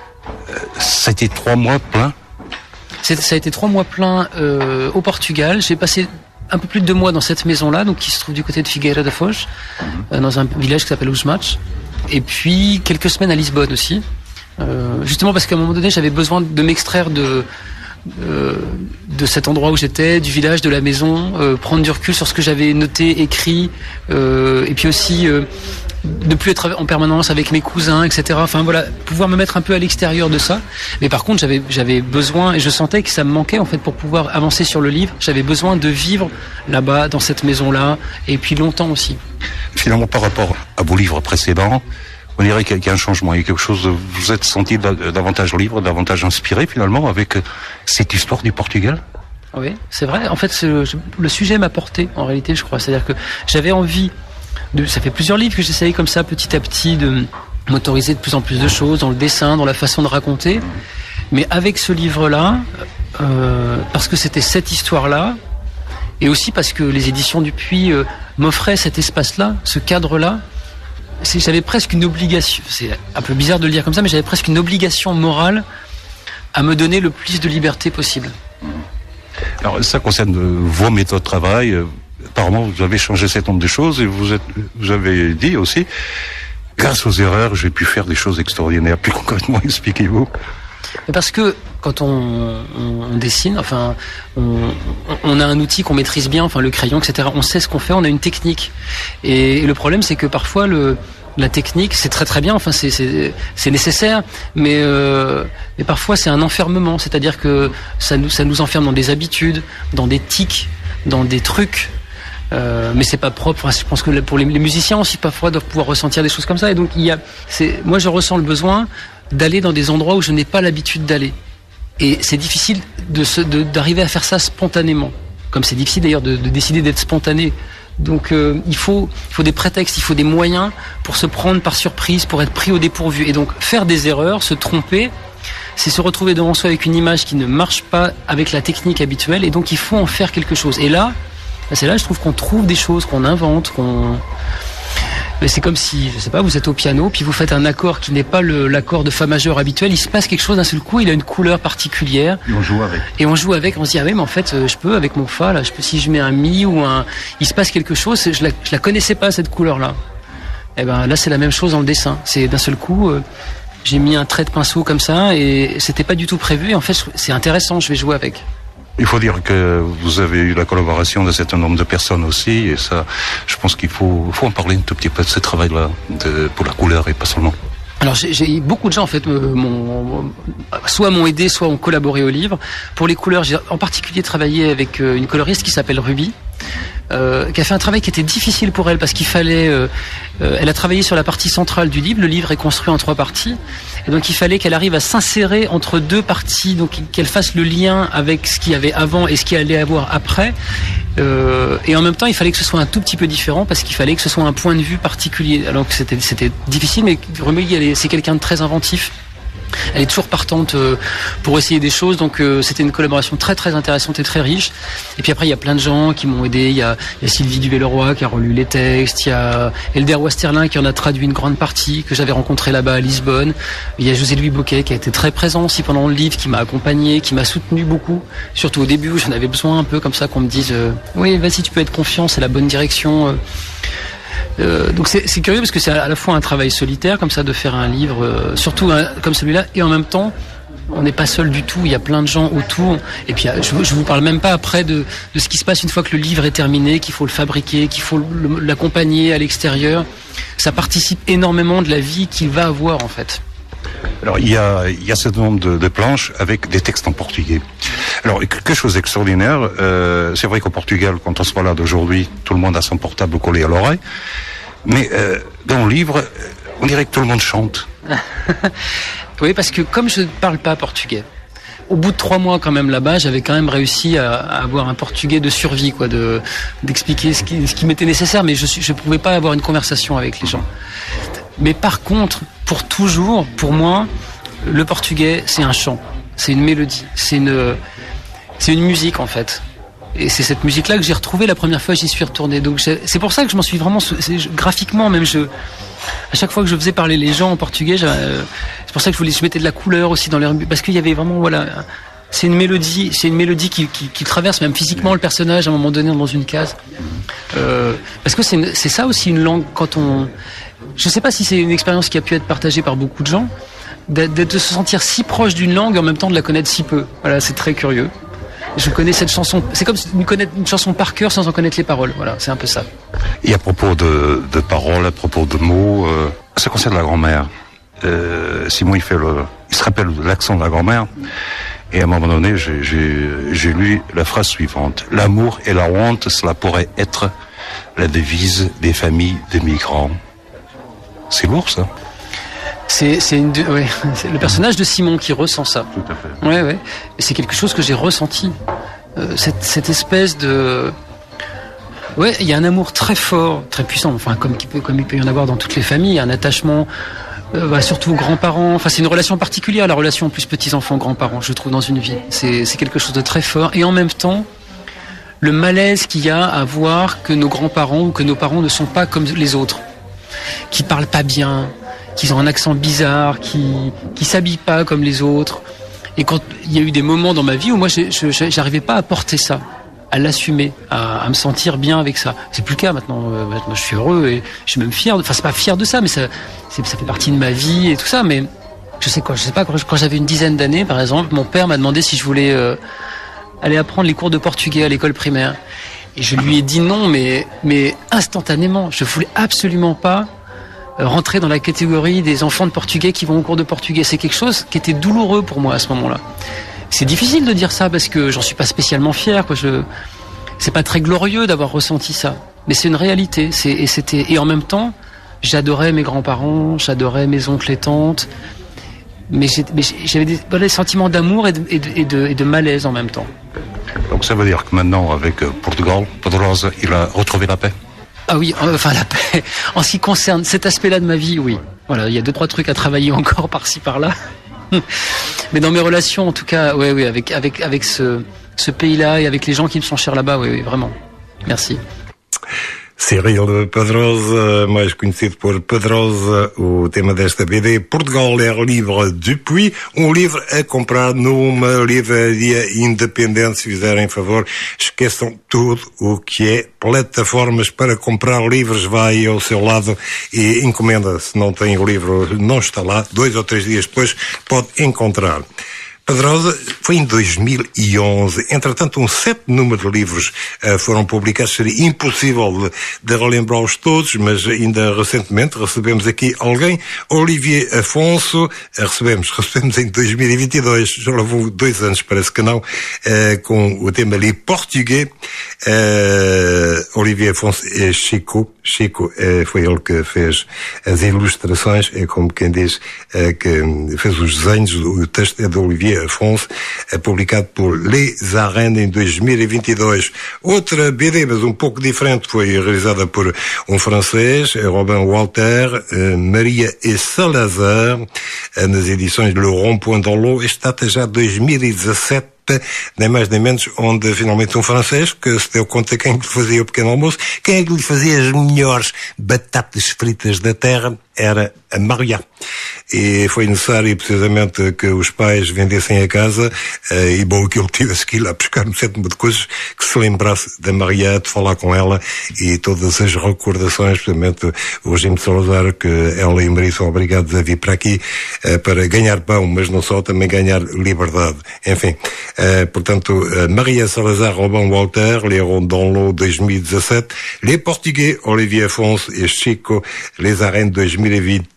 Ça a été trois mois pleins. C'est, ça a été trois mois pleins euh, au Portugal. J'ai passé un peu plus de deux mois dans cette maison-là, donc qui se trouve du côté de Figueira da Foz, euh, dans un village qui s'appelle Usmach. Et puis quelques semaines à Lisbonne aussi, euh, justement parce qu'à un moment donné, j'avais besoin de m'extraire de euh, de cet endroit où j'étais, du village, de la maison, euh, prendre du recul sur ce que j'avais noté, écrit, euh, et puis aussi euh, de plus être en permanence avec mes cousins, et cetera. Enfin voilà, pouvoir me mettre un peu à l'extérieur de ça. Mais par contre, j'avais j'avais besoin, et je sentais que ça me manquait en fait pour pouvoir avancer sur le livre. J'avais besoin de vivre là-bas, dans cette maison-là, et puis longtemps aussi. Finalement, par rapport à vos livres précédents, on dirait qu'il y a un changement, il y a quelque chose. Vous êtes senti davantage libre, davantage inspiré finalement avec cette histoire du Portugal. Oui, c'est vrai. En fait, c'est, le sujet m'a porté, en réalité, je crois. C'est-à-dire que j'avais envie de... Ça fait plusieurs livres que j'essayais comme ça, petit à petit, de m'autoriser de plus en plus de choses, dans le dessin, dans la façon de raconter. Mais avec ce livre-là, euh, parce que c'était cette histoire-là, et aussi parce que les éditions Dupuis euh, m'offraient cet espace-là, ce cadre-là, c'est, j'avais presque une obligation... C'est un peu bizarre de le dire comme ça, mais j'avais presque une obligation morale à me donner le plus de liberté possible. Alors, ça concerne vos méthodes de travail. Apparemment, vous avez changé cet nombre de choses et vous, êtes, vous avez dit aussi, grâce aux erreurs, j'ai pu faire des choses extraordinaires. Plus concrètement, expliquez-vous. Parce que quand on, on, on dessine, enfin, on, on a un outil qu'on maîtrise bien, enfin le crayon, et cetera. On sait ce qu'on fait, on a une technique. Et le problème, c'est que parfois le la technique, c'est très très bien, enfin c'est c'est c'est nécessaire, mais euh, mais parfois c'est un enfermement, c'est-à-dire que ça nous ça nous enferme dans des habitudes, dans des tics, dans des trucs. Euh, mais c'est pas propre. Enfin, je pense que pour les, les musiciens aussi parfois doivent pouvoir ressentir des choses comme ça. Et donc il y a, c'est, moi je ressens le besoin d'aller dans des endroits où je n'ai pas l'habitude d'aller. Et c'est difficile de se, de, d'arriver à faire ça spontanément. Comme c'est difficile d'ailleurs de, de décider d'être spontané. Donc euh, il faut, il faut des prétextes, il faut des moyens pour se prendre par surprise, pour être pris au dépourvu. Et donc faire des erreurs, se tromper, c'est se retrouver devant soi avec une image qui ne marche pas avec la technique habituelle. Et donc il faut en faire quelque chose. Et là, c'est là, je trouve qu'on trouve des choses, qu'on invente, qu'on... Mais c'est comme si, je sais pas, vous êtes au piano, puis vous faites un accord qui n'est pas le, l'accord de fa majeur habituel, il se passe quelque chose d'un seul coup, il a une couleur particulière. Et on joue avec. Et on joue avec, on se dit, ah oui, mais en fait, je peux, avec mon fa, là, je peux, si je mets un mi ou un... Il se passe quelque chose, je la, je la connaissais pas, cette couleur-là. Et ben là, c'est la même chose dans le dessin. C'est d'un seul coup, euh, j'ai mis un trait de pinceau comme ça, et c'était pas du tout prévu, et en fait, c'est intéressant, je vais jouer avec. Il faut dire que vous avez eu la collaboration d'un certain nombre de personnes aussi, et ça, je pense qu'il faut, faut en parler un tout petit peu de ce travail-là, de, pour la couleur et pas seulement. Alors j'ai, j'ai beaucoup de gens en fait, euh, m'ont, soit m'ont aidé, soit ont collaboré au livre. Pour les couleurs, j'ai en particulier travaillé avec euh, une coloriste qui s'appelle Ruby, euh, qui a fait un travail qui était difficile pour elle parce qu'il fallait. Euh, euh, elle a travaillé sur la partie centrale du livre. Le livre est construit en trois parties. Et donc il fallait qu'elle arrive à s'insérer entre deux parties, donc qu'elle fasse le lien avec ce qu'il y avait avant et ce qu'il allait avoir après. Euh, et en même temps, il fallait que ce soit un tout petit peu différent parce qu'il fallait que ce soit un point de vue particulier. Alors que c'était, c'était difficile, mais Ruby, c'est quelqu'un de très inventif. Elle est toujours partante pour essayer des choses, donc euh, c'était une collaboration très très intéressante et très riche. Et puis après il y a plein de gens qui m'ont aidé. Il y a, il y a Sylvie Duvay-Leroy qui a relu les textes. Il y a Elder Westerlin qui en a traduit une grande partie que j'avais rencontré là-bas à Lisbonne. Il y a José-Louis Bocquet qui a été très présent aussi pendant le livre, qui m'a accompagné, qui m'a soutenu beaucoup. Surtout au début où j'en avais besoin un peu comme ça qu'on me dise euh, oui vas-y tu peux être confiant, c'est la bonne direction. Euh, Euh, donc c'est, c'est curieux parce que c'est à la fois un travail solitaire comme ça de faire un livre, euh, surtout hein, comme celui-là, et en même temps on n'est pas seul du tout, il y a plein de gens autour. Et puis je, je vous parle même pas après de, de ce qui se passe une fois que le livre est terminé, qu'il faut le fabriquer, qu'il faut le, l'accompagner à l'extérieur. Ça participe énormément de la vie qu'il va avoir en fait. Alors il y a, il y a ce nombre de, de planches avec des textes en portugais. Alors quelque chose d'extraordinaire, euh, c'est vrai qu'au Portugal, quand on se balade aujourd'hui, tout le monde a son portable collé à l'oreille, mais euh, dans le livre, on dirait que tout le monde chante. Oui, parce que comme je ne parle pas portugais, au bout de trois mois quand même là-bas, j'avais quand même réussi à, à avoir un portugais de survie, quoi, de d'expliquer ce qui, ce qui m'était nécessaire, mais je ne je pouvais pas avoir une conversation avec les gens. Mais par contre, pour toujours, pour moi, le portugais, c'est un chant, c'est une mélodie, c'est une, c'est une musique en fait. Et c'est cette musique-là que j'ai retrouvée la première fois que j'y suis retourné. Donc c'est pour ça que je m'en suis vraiment, c'est, graphiquement même, je, à chaque fois que je faisais parler les gens en portugais, c'est pour ça que je voulais, je mettais de la couleur aussi dans leur, parce qu'il y avait vraiment, voilà, c'est une mélodie, c'est une mélodie qui, qui, qui traverse même physiquement le personnage à un moment donné dans une case. Euh, parce que c'est, une, c'est ça aussi une langue quand on, je sais pas si c'est une expérience qui a pu être partagée par beaucoup de gens, de, de, de se sentir si proche d'une langue et en même temps de la connaître si peu. Voilà, c'est très curieux. je connais cette chanson. C'est comme connaître une chanson par cœur sans en connaître les paroles. Voilà, c'est un peu ça. Et à propos de, de paroles, à propos de mots, euh, ça concerne la grand-mère. Euh, Simon, il fait le, il se rappelle de l'accent de la grand-mère. Et à un moment donné, j'ai, j'ai, j'ai lu la phrase suivante. L'amour et la honte, cela pourrait être la devise des familles de migrants. C'est lourd, ça. C'est, c'est, une, ouais, c'est le personnage de Simon qui ressent ça. Tout à fait. Ouais, ouais. Et c'est quelque chose que j'ai ressenti. Euh, cette, cette espèce de... Ouais, il y a un amour très fort, très puissant. Enfin, comme, comme il peut y en avoir dans toutes les familles, un attachement... Euh, bah, surtout aux grands-parents. Enfin, c'est une relation particulière, la relation plus petits-enfants, grands-parents, je trouve, dans une vie. C'est, c'est quelque chose de très fort. Et en même temps, le malaise qu'il y a à voir que nos grands-parents ou que nos parents ne sont pas comme les autres, qui parlent pas bien, qui ont un accent bizarre, qui qui s'habillent pas comme les autres. Et quand il y a eu des moments dans ma vie où moi, je, je, j'arrivais pas à porter ça, à l'assumer, à, à me sentir bien avec ça. C'est plus le cas maintenant. Euh, maintenant, je suis heureux et je suis même fier. De, enfin, c'est pas fier de ça, mais ça, c'est, ça fait partie de ma vie et tout ça. Mais je sais quoi, je sais pas. Quand, quand j'avais une dizaine d'années, par exemple, mon père m'a demandé si je voulais euh, aller apprendre les cours de portugais à l'école primaire. Et je lui ai dit non, mais mais instantanément. Je voulais absolument pas euh, rentrer dans la catégorie des enfants de portugais qui vont au cours de portugais. C'est quelque chose qui était douloureux pour moi à ce moment-là. C'est difficile de dire ça parce que j'en suis pas spécialement fier, quoi. Je, c'est pas très glorieux d'avoir ressenti ça, mais c'est une réalité. C'est, et c'était, et en même temps, j'adorais mes grands-parents, j'adorais mes oncles et tantes, mais, j'ai, mais j'avais des, voilà, des sentiments d'amour et de, et, de, et, de, et de malaise en même temps. Donc ça veut dire que maintenant, avec Portugal, Pedrosa, il a retrouvé la paix. Ah oui, enfin la paix. En ce qui concerne cet aspect-là de ma vie, oui. Voilà, il y a deux trois trucs à travailler encore par-ci par-là. Mais dans mes relations, en tout cas, oui, oui, avec avec avec ce ce pays-là et avec les gens qui me sont chers là-bas, oui, oui, vraiment. Merci. Cyril Pedrosa, mais conhecido por Pedrosa, o tema desta B D, Portugal é livre depuis, um livro a comprar numa livraria independente. Se fizerem favor, esqueçam tudo o que é plataformas para comprar livros, vai ao seu lado e encomenda. Se não tem o livro, não está lá, dois ou três dias depois pode encontrar. Pedrosa foi em dois mil e onze. Entretanto, um sete número de livros uh, foram publicados. Seria impossível de, de relembrá-los todos, mas ainda recentemente recebemos aqui alguém, Olivier Afonso. Uh, recebemos, recebemos em dois mil e vinte e dois, já levou dois anos, parece que não, uh, com o tema ali português. Uh, Olivier Afonso é Chico. Chico uh, foi ele que fez as ilustrações, é como quem diz, uh, que fez os desenhos. O texto é de Olivier Afonso, publicado por Les Arènes em dois mil e vinte e dois. Outra B D, mas um pouco diferente, foi realizada por um francês, Robin Walter, Maria e Salazar, nas edições Le Rond-Point dans l'Eau. Este data já de dois mil e dezassete, nem mais nem menos, onde finalmente um francês que se deu conta quem lhe fazia o pequeno almoço, quem é que lhe fazia as melhores batatas fritas da terra, era a Maria. E foi necessário precisamente que os pais vendessem a casa, e bom, aquilo tivesse que ir lá buscar um sétimo de coisas que se lembrasse da Maria, de falar com ela e todas as recordações, precisamente o regime de Salazar, que ela e o marido são obrigados a vir para aqui para ganhar pão, mas não só, também ganhar liberdade. Enfim, portanto, Maria Salazar, Robin Walter, Les Ronds dans l'Eau dois mil e dezassete, Les Portugais, Olivier Afonso e Chico, Les Arènes dois mil e vinte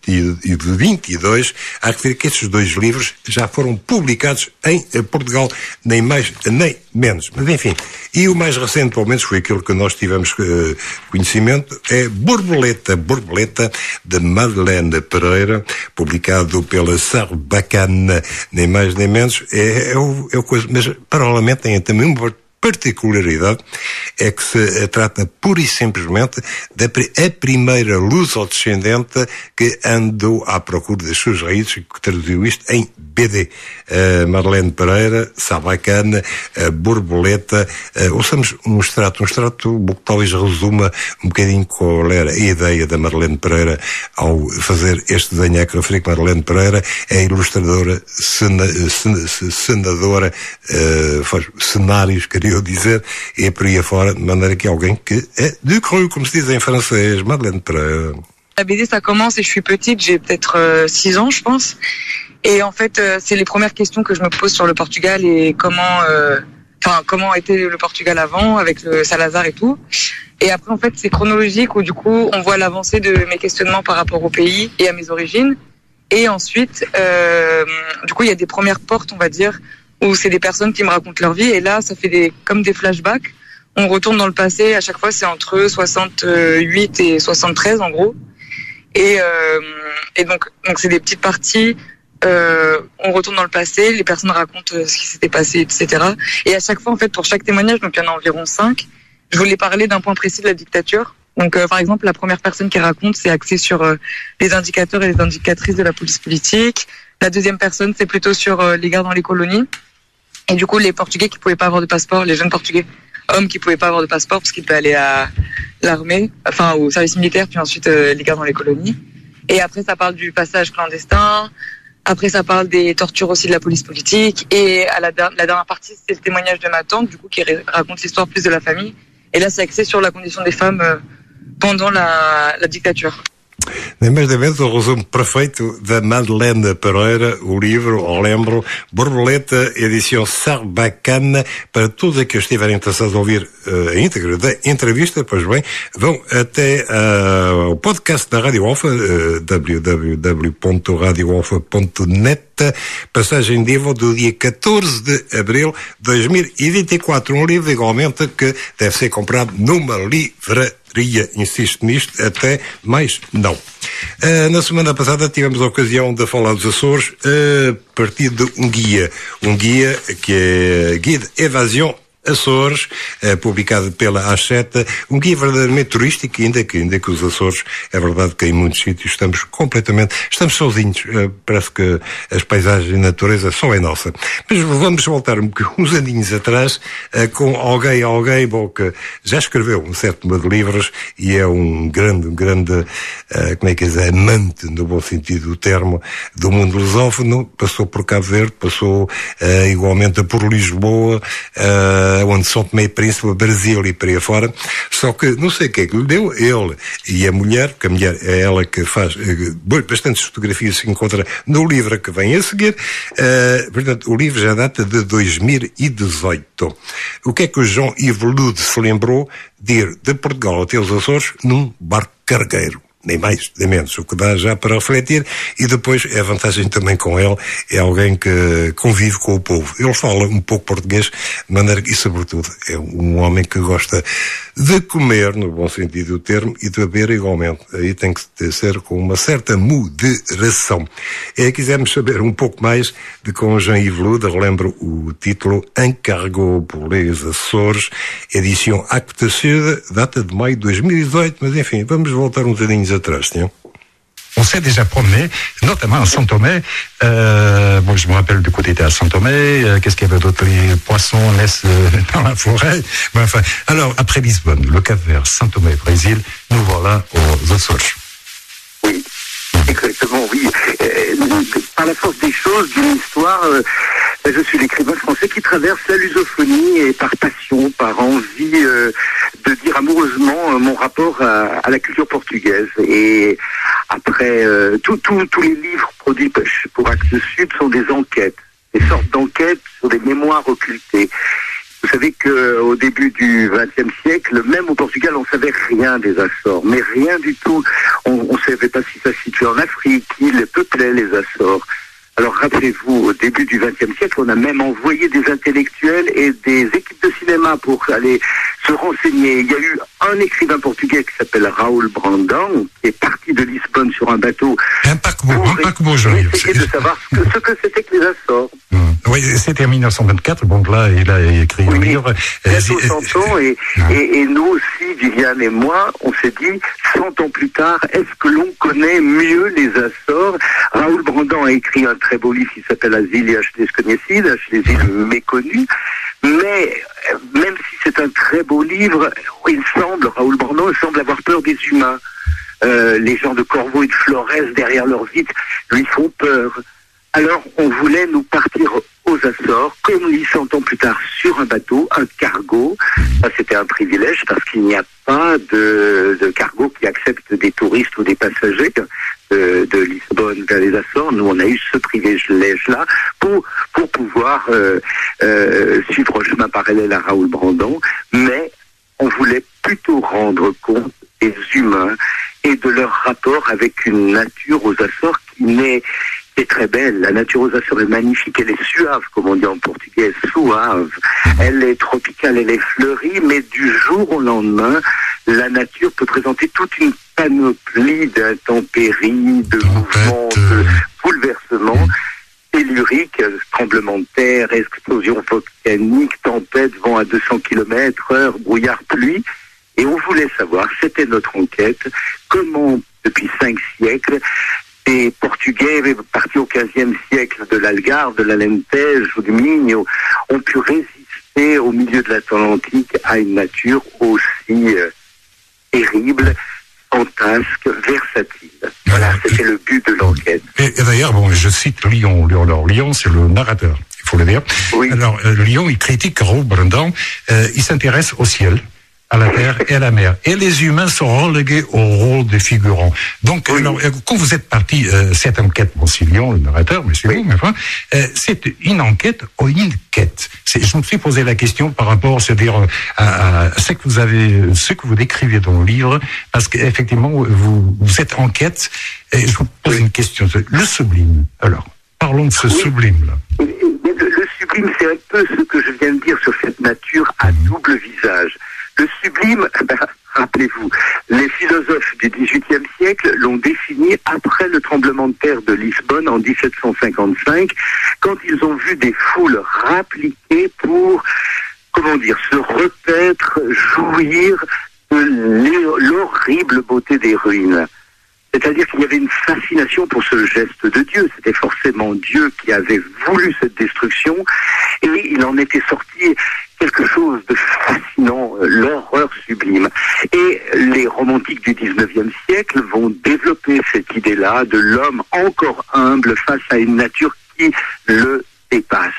e dois. Há que ver que estes dois livros já foram publicados em Portugal, nem mais nem menos. Mas enfim, e o mais recente, pelo menos foi aquilo que nós tivemos uh, conhecimento, é Borboleta, Borboleta, de Madeleine Pereira, publicado pela Sarbacane, nem mais nem menos. É, é, o, é o coisa, mas paralelamente tem também uma particularidade, é que se trata pura e simplesmente da a primeira luso-descendente que andou à procura das suas raízes e que traduziu isto em B D. Uh, Madeleine Pereira, Sarbacane, uh, Borboleta. Uh, ouçamos um extrato, um extrato que talvez resuma um bocadinho qual era a ideia da Madeleine Pereira ao fazer este desenho. É que referi que Madeleine Pereira é ilustradora, cena, cena, senadora, uh, faz cenários, queria eu dizer, e por aí afora, de maneira que alguém que é de cru, como se diz em francês. Madeleine Pereira. La B D, ça commence et je suis petite, j'ai peut-être euh, six ans, je pense. Et en fait, euh, c'est les premières questions que je me pose sur le Portugal et comment euh, enfin comment était le Portugal avant avec le Salazar et tout. Et après en fait c'est chronologique où du coup on voit l'avancée de mes questionnements par rapport au pays et à mes origines. Et ensuite euh, du coup il y a des premières portes on va dire où c'est des personnes qui me racontent leur vie et là ça fait des comme des flashbacks. On retourne dans le passé, à chaque fois c'est entre soixante-huit et soixante-treize en gros. Et, euh, et donc, donc c'est des petites parties, euh, on retourne dans le passé, les personnes racontent ce qui s'était passé, et cetera. Et à chaque fois, en fait, pour chaque témoignage, donc il y en a environ cinq, je voulais parler d'un point précis de la dictature. Donc euh, par exemple, la première personne qui raconte, c'est axé sur euh, les indicateurs et les indicatrices de la police politique. La deuxième personne, c'est plutôt sur euh, les guerres dans les colonies. Et du coup, les Portugais qui pouvaient pas avoir de passeport, les jeunes Portugais, hommes qui pouvaient pas avoir de passeport parce qu'ils devaient aller à l'armée, enfin au service militaire, puis ensuite euh, les guerres dans les colonies. Et après, ça parle du passage clandestin. Après, ça parle des tortures aussi de la police politique. Et à la, la dernière partie, c'est le témoignage de ma tante, du coup, qui raconte l'histoire plus de la famille. Et là, c'est axé sur la condition des femmes euh, pendant la, la dictature. Nem mais de menos o resumo perfeito da Madeleine Pereira, o livro, ao lembro, Borboleta, edição Sarbacana. Para todos aqueles que estiverem interessados a ouvir uh, a íntegra da entrevista, pois bem, vão até uh, o podcast da Rádio Alfa, uh, w w w ponto radio alfa ponto net, passagem de Ivo do dia catorze de abril de dois mil e vinte e quatro. Um livro, igualmente, que deve ser comprado numa livraria. Insisto nisto, até mais não. Uh, na semana passada tivemos a ocasião de falar dos Açores a partir de um guia, um guia que é Guide Evasion Açores, uh, publicado pela A sete, um guia verdadeiramente turístico, ainda que, ainda que os Açores, é verdade que em muitos sítios estamos completamente, estamos sozinhos, uh, parece que as paisagens e a natureza só é nossa. Mas vamos voltar um, uns aninhos atrás, uh, com alguém, alguém, bom, que já escreveu um certo número de livros e é um grande, um grande, uh, como é que é dizer, amante, no bom sentido do termo, do mundo lusófono, passou por Cabo Verde, passou uh, igualmente por Lisboa, uh, onde São Tomé e Príncipe, Brasil e por aí fora, só que não sei o que é que lhe deu, ele e a mulher, porque a mulher é ela que faz uh, bastantes fotografias que se encontra no livro que vem a seguir, uh, portanto, o livro já data de dois mil e dezoito. O que é que o Jean-Yves Lude se lembrou de ir de Portugal até os Açores num barco cargueiro? Nem mais, nem menos, o que dá já para refletir. E depois, é a vantagem também com ele, é alguém que convive com o povo. Ele fala um pouco português, de maneira que, e sobretudo, é um homem que gosta de comer, no bom sentido do termo, e de beber igualmente. Aí tem que ser com uma certa moderação. E quisermos saber um pouco mais de com Jean-Yves Lude, relembro o título Encargo pour les Açores, edição Actes Sud, data de maio de dois mil e dezoito, mas enfim, vamos voltar uns aninhos atrás, tiens. On s'est déjà promené, notamment à São Tomé. Euh, bon, je me rappelle du côté à São Tomé. Euh, qu'est-ce qu'il y avait d'autre? Les poissons naissent euh, dans la forêt. Mais enfin, alors, après Lisbonne, le Cap-Vert, São Tomé, Brésil, nous voilà aux Açores. Oui, exactement, oui. Euh, par la force des choses, d'une histoire, euh, je suis l'écrivain français qui traverse la lusophonie et par passion, par envie euh, de dire amoureusement euh, mon rapport à, à la culture portugaise. Et après, euh, tous les livres produits pour Actes Sud sont des enquêtes, des sortes d'enquêtes sur des mémoires occultées. Vous savez qu'au début du vingtième siècle, même au Portugal, on savait rien des Açores, mais rien du tout. On ne savait pas si ça se situait en Afrique, qui les peuplait, les Açores. Alors rappelez-vous, au début du vingtième siècle, on a même envoyé des intellectuels et des équipes de cinéma pour aller se renseigner. Il y a eu un écrivain portugais qui s'appelle Raoul Brandão, qui est parti de Lisbonne sur un bateau un paquebot, pour un paquebot, je essayer de savoir ce que, ce que c'était que les Açores. Mmh. Oui, c'était en mille neuf cent vingt-quatre, bon là, il a écrit oui, un livre. Bientôt cent ans, et, et, et nous aussi, Viviane et moi, on s'est dit, cent ans plus tard, est-ce que l'on connaît mieux les Açores? Raoul Brandão a écrit un très beau livre qui s'appelle As Ilhas Desconhecidas, les îles méconnues, mais même si c'est un très beau livre, il semble, Raoul Brandão il semble avoir peur des humains. Euh, les gens de Corvo et de Flores derrière leur vitre lui font peur. Alors on voulait nous partir aux Açores, comme dit cent ans plus tard, sur un bateau, un cargo. Ça c'était un privilège parce qu'il n'y a pas de, de cargo qui accepte des touristes ou des passagers de, de Lisbonne Lisbonne vers les Açores. Nous, on a eu ce privilège-là pour, pour pouvoir euh, euh, suivre un chemin parallèle à Raoul Brandon, mais on voulait plutôt rendre compte des humains et de leur rapport avec une nature aux Açores qui n'est est très belle. La nature aux Açores est magnifique, elle est suave, comme on dit en portugais, suave. Elle est tropicale, elle est fleurie, mais du jour au lendemain, la nature peut présenter toute une panoplie d'intempéries, de mouvements, de bouleversements telluriques, tremblements de terre, explosions volcaniques, tempêtes, vent à deux cents kilomètres heure, brouillard, pluie. Et on voulait savoir, c'était notre enquête, comment, depuis cinq siècles, des Portugais partis au quinzième siècle de l'Algarve, de l'Alentejo ou du Minho ont pu résister au milieu de l'Atlantique à une nature aussi euh, terrible, fantasque, versatile. Voilà, c'était le but de l'enquête. Et, et d'ailleurs, bon, je cite Lyon, Lyon, Lyon, c'est le narrateur, il faut le dire. Oui. Alors, euh, Lyon, il critique Raoul Brandon, euh, il s'intéresse au ciel, à la terre et à la mer. Et les humains sont relégués au rôle des figurants. Donc, oui. alors, quand vous êtes parti, euh, cette enquête, bon, c'est Lyon, le narrateur, mais c'est oui. vous, mais enfin, euh, c'est une enquête ou une quête. C'est, je me suis posé la question par rapport, c'est-à-dire, à, à ce que vous avez, ce que vous décrivez dans le livre, parce qu'effectivement, vous, vous êtes en quête, et je vous pose oui. une question. Le sublime, alors, parlons de ce oui. sublime-là. Le, le sublime, c'est un peu ce que je viens de dire sur cette nature à double visage. Le sublime, ben, rappelez-vous, les philosophes du dix-huitième siècle l'ont défini après le tremblement de terre de Lisbonne en dix-sept cent cinquante-cinq, quand ils ont vu des foules rappliquées pour, comment dire, se repaître, jouir de l'horrible beauté des ruines. C'est-à-dire qu'il y avait une fascination pour ce geste de Dieu. C'était forcément Dieu qui avait voulu cette destruction et il en était sorti quelque chose de fascinant, l'horreur sublime. Et les romantiques du dix-neuvième siècle vont développer cette idée-là de l'homme encore humble face à une nature qui le dépasse.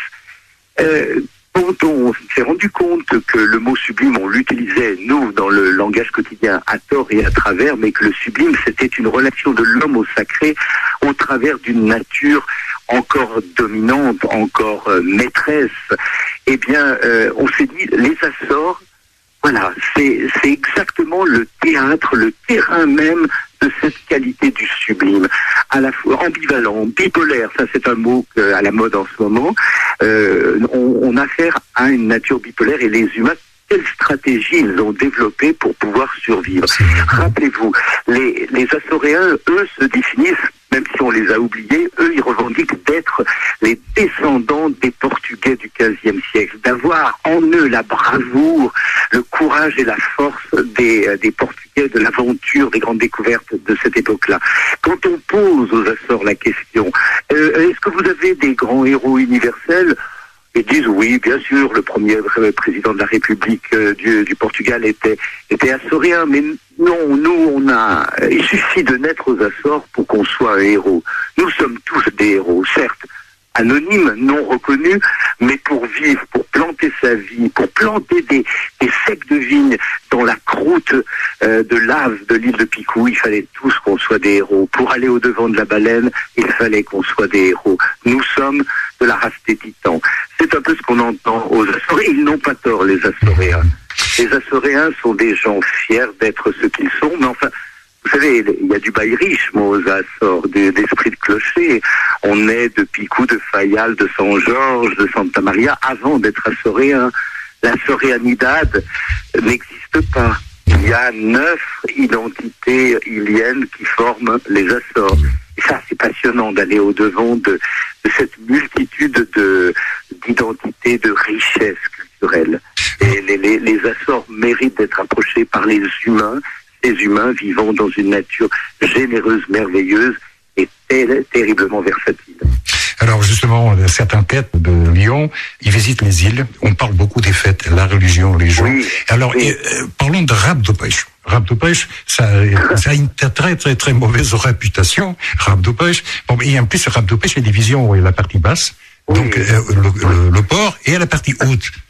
Euh, Quand on s'est rendu compte que le mot sublime, on l'utilisait, nous, dans le langage quotidien, à tort et à travers, mais que le sublime, c'était une relation de l'homme au sacré au travers d'une nature encore dominante, encore euh, maîtresse, eh bien, euh, on s'est dit, les Açores, voilà, c'est, c'est exactement le théâtre, le terrain même de cette qualité du sublime, à la fois ambivalent, bipolaire, ça c'est un mot à la mode en ce moment, euh, on, on a affaire à une nature bipolaire et les humains, quelle stratégie ils ont développée pour pouvoir survivre. Rappelez-vous, les, les Açoréens, eux, se définissent, même si on les a oubliés, eux, ils revendiquent d'être les descendants des Portugais du quinzième siècle, d'avoir en eux la bravoure, le courage et la force des, des Portugais, de l'aventure, des grandes découvertes de cette époque-là. Quand on pose aux Açores la question, euh, est-ce que vous avez des grands héros universels ? Ils disent oui, bien sûr, le premier président de la République euh, du, du Portugal était, était açorien, mais non, nous, on a, il suffit de naître aux Açores pour qu'on soit un héros. Nous sommes tous des héros, certes, anonymes, non reconnus, mais pour vivre, pour planter sa vie, pour planter des, des secs de vigne dans la croûte euh, de lave de l'île de Picou, il fallait tous qu'on soit des héros. Pour aller au-devant de la baleine, il fallait qu'on soit des héros. Nous sommes de la race des titans. C'est un peu ce qu'on entend aux Açores. Ils n'ont pas tort, les Açoréens. Les Açoréens sont des gens fiers d'être ce qu'ils sont, mais enfin, vous savez, il y a du bailrisme aux Açores, d'esprit de clocher. On est de Picou, de Fayal, de Saint-Georges, de Santa Maria, avant d'être Açoréen. La Soréanidad n'existe pas. Il y a neuf identités iliennes qui forment les Açores. Et ça, c'est passionnant d'aller au-devant de, de cette multitude de, d'identités, de richesses culturelles. Et les, les, les Açores méritent d'être approchés par les humains, ces humains vivant dans une nature généreuse, merveilleuse et ter- terriblement versatile. Alors justement, cette enquête de Lyon, ils visitent les îles, on parle beaucoup des fêtes, la religion, les gens. Oui, Alors, oui. Euh, parlons de rap de pêche. Rap de pêche, ça, ça a une très très très mauvaise réputation, rap de pêche. Bon, et en plus, rap de pêche, il y a des divisions où il y a la partie basse, oui. donc euh, le, le, le port, et la partie haute.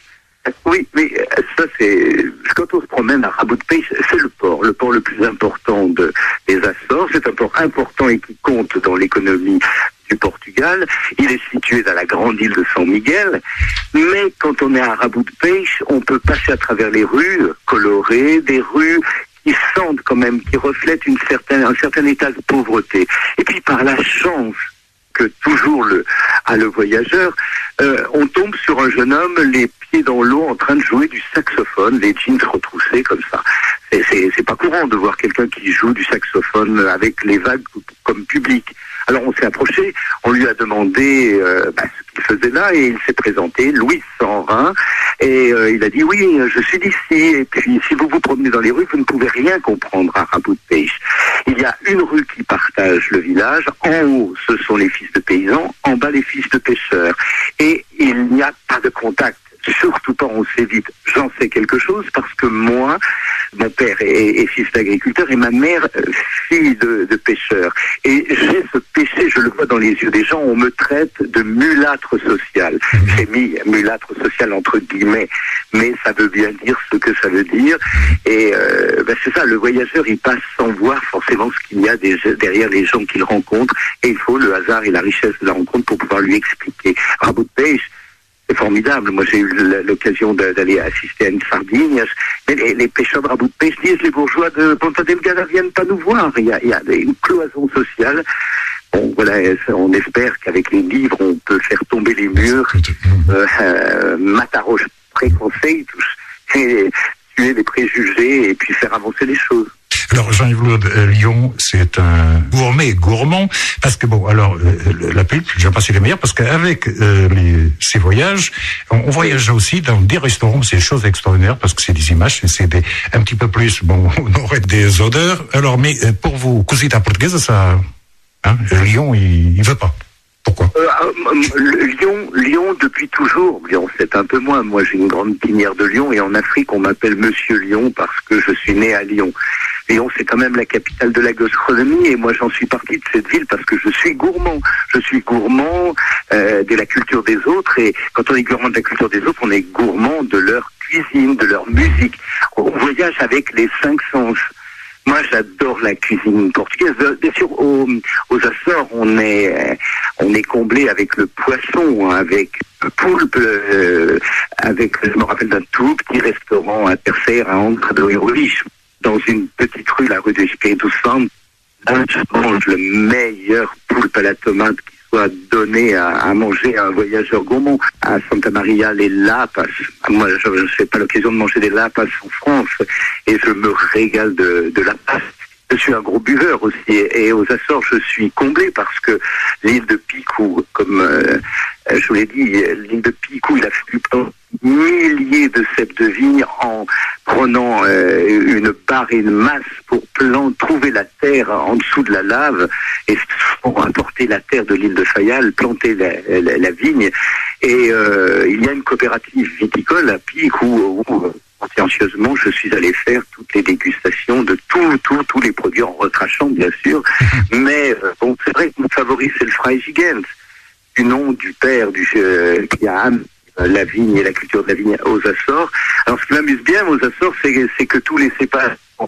Oui, mais ça c'est... Quand on se promène à Rabaut de Peixe, c'est le port, le port le plus important de, des Açores. C'est un port important et qui compte dans l'économie du Portugal. Il est situé dans la grande île de San Miguel. Mais quand on est à Rabaut de Peixe, on peut passer à travers les rues colorées, des rues qui sentent quand même, qui reflètent une certaine, un certain état de pauvreté. Et puis par la chance que toujours le, a le voyageur, euh, on tombe sur un jeune homme, les pieds dans l'eau, en train de jouer du saxophone, les jeans retroussés comme ça. C'est, c'est, c'est pas courant de voir quelqu'un qui joue du saxophone avec les vagues comme public. Alors on s'est approché, on lui a demandé euh, bah, ce qu'il faisait là et il s'est présenté, Louis Sanrin, et euh, il a dit oui, je suis d'ici, et puis si vous vous promenez dans les rues, vous ne pouvez rien comprendre à Rabaut de Peixe. Il y a une rue qui partage le village, en haut ce sont les fils de paysans, en bas les fils de pêcheurs, et il n'y a pas de contact. Surtout pas, on s'évite. J'en sais quelque chose parce que moi, mon père est, est fils d'agriculteur et ma mère, fille de, de pêcheur. Et j'ai ce péché, je le vois dans les yeux des gens, on me traite de mulâtre social. J'ai mis mulâtre social entre guillemets, mais ça veut bien dire ce que ça veut dire. Et euh, ben c'est ça, le voyageur, il passe sans voir forcément ce qu'il y a des, derrière les gens qu'il rencontre. Et il faut le hasard et la richesse de la rencontre pour pouvoir lui expliquer. Rabaut de Peixe, c'est formidable. Moi, j'ai eu l'occasion d'aller assister à une sardine. Mais les, les pêcheurs de Rabaut de Peixe disent les bourgeois de Ponta Delgada viennent pas nous voir. Il y a, il y a une cloison sociale. Bon, voilà, on espère qu'avec les livres, on peut faire tomber les murs. Euh, euh, Mataroche préconseille, tuer les préjugés et puis faire avancer les choses. Alors, Jean-Yves Lourde, euh, Lyon, c'est un gourmet gourmand, parce que bon, alors, euh, la pulpe, j'ai passé les meilleurs, parce qu'avec euh, les, ces voyages, on, on voyage aussi dans des restaurants, c'est des choses extraordinaires, parce que c'est des images, c'est des, un petit peu plus, bon, on aurait des odeurs. Alors, mais euh, pour vous, cosita portugaise, ça, hein, Lyon, il, il veut pas. Pourquoi euh, euh, Lyon, Lyon depuis toujours. Lyon, c'est un peu moins. Moi, j'ai une grande pinière de Lyon et en Afrique, on m'appelle Monsieur Lyon parce que je suis né à Lyon. Lyon, c'est quand même la capitale de la gastronomie et moi, j'en suis parti de cette ville parce que je suis gourmand. Je suis gourmand euh, de la culture des autres et quand on est gourmand de la culture des autres, on est gourmand de leur cuisine, de leur musique. On voyage avec les cinq sens. Moi, j'adore la cuisine portugaise. Bien sûr, aux, aux Açores, on est, on est comblé avec le poisson, avec le poulpe, euh, avec, je me rappelle d'un tout petit restaurant à Terceira, à Angra do Heroísmo, dans une petite rue, la rue de Espírito Santo. Là, je mange le meilleur poulpe à la tomate qui soit donné à, à manger à un voyageur gourmand. À Santa Maria, les lapas. Moi, je n'ai pas l'occasion de manger des lapas en France et je me régale de, de lapas. Je suis un gros buveur aussi et aux Açores, je suis comblé parce que l'île de Picou, comme euh, je vous l'ai dit, l'île de Picou, il a fallu prendre milliers de cèpes de vigne en prenant euh, une barre et une masse pour plan, trouver la terre en dessous de la lave et pour apporter la terre de l'île de Fayal, planter la, la, la vigne. Et euh, il y a une coopérative viticole à Picou où consciencieusement, je suis allé faire toutes les dégustations de tous tout, tous les produits en retrachant, bien sûr. Mais euh, bon, c'est vrai que mon favori, c'est le Freijigens, du nom du père du euh, qui a amené la vigne et la culture de la vigne aux Açores. Alors, ce qui m'amuse bien aux Açores, c'est, c'est que tous les cépages sont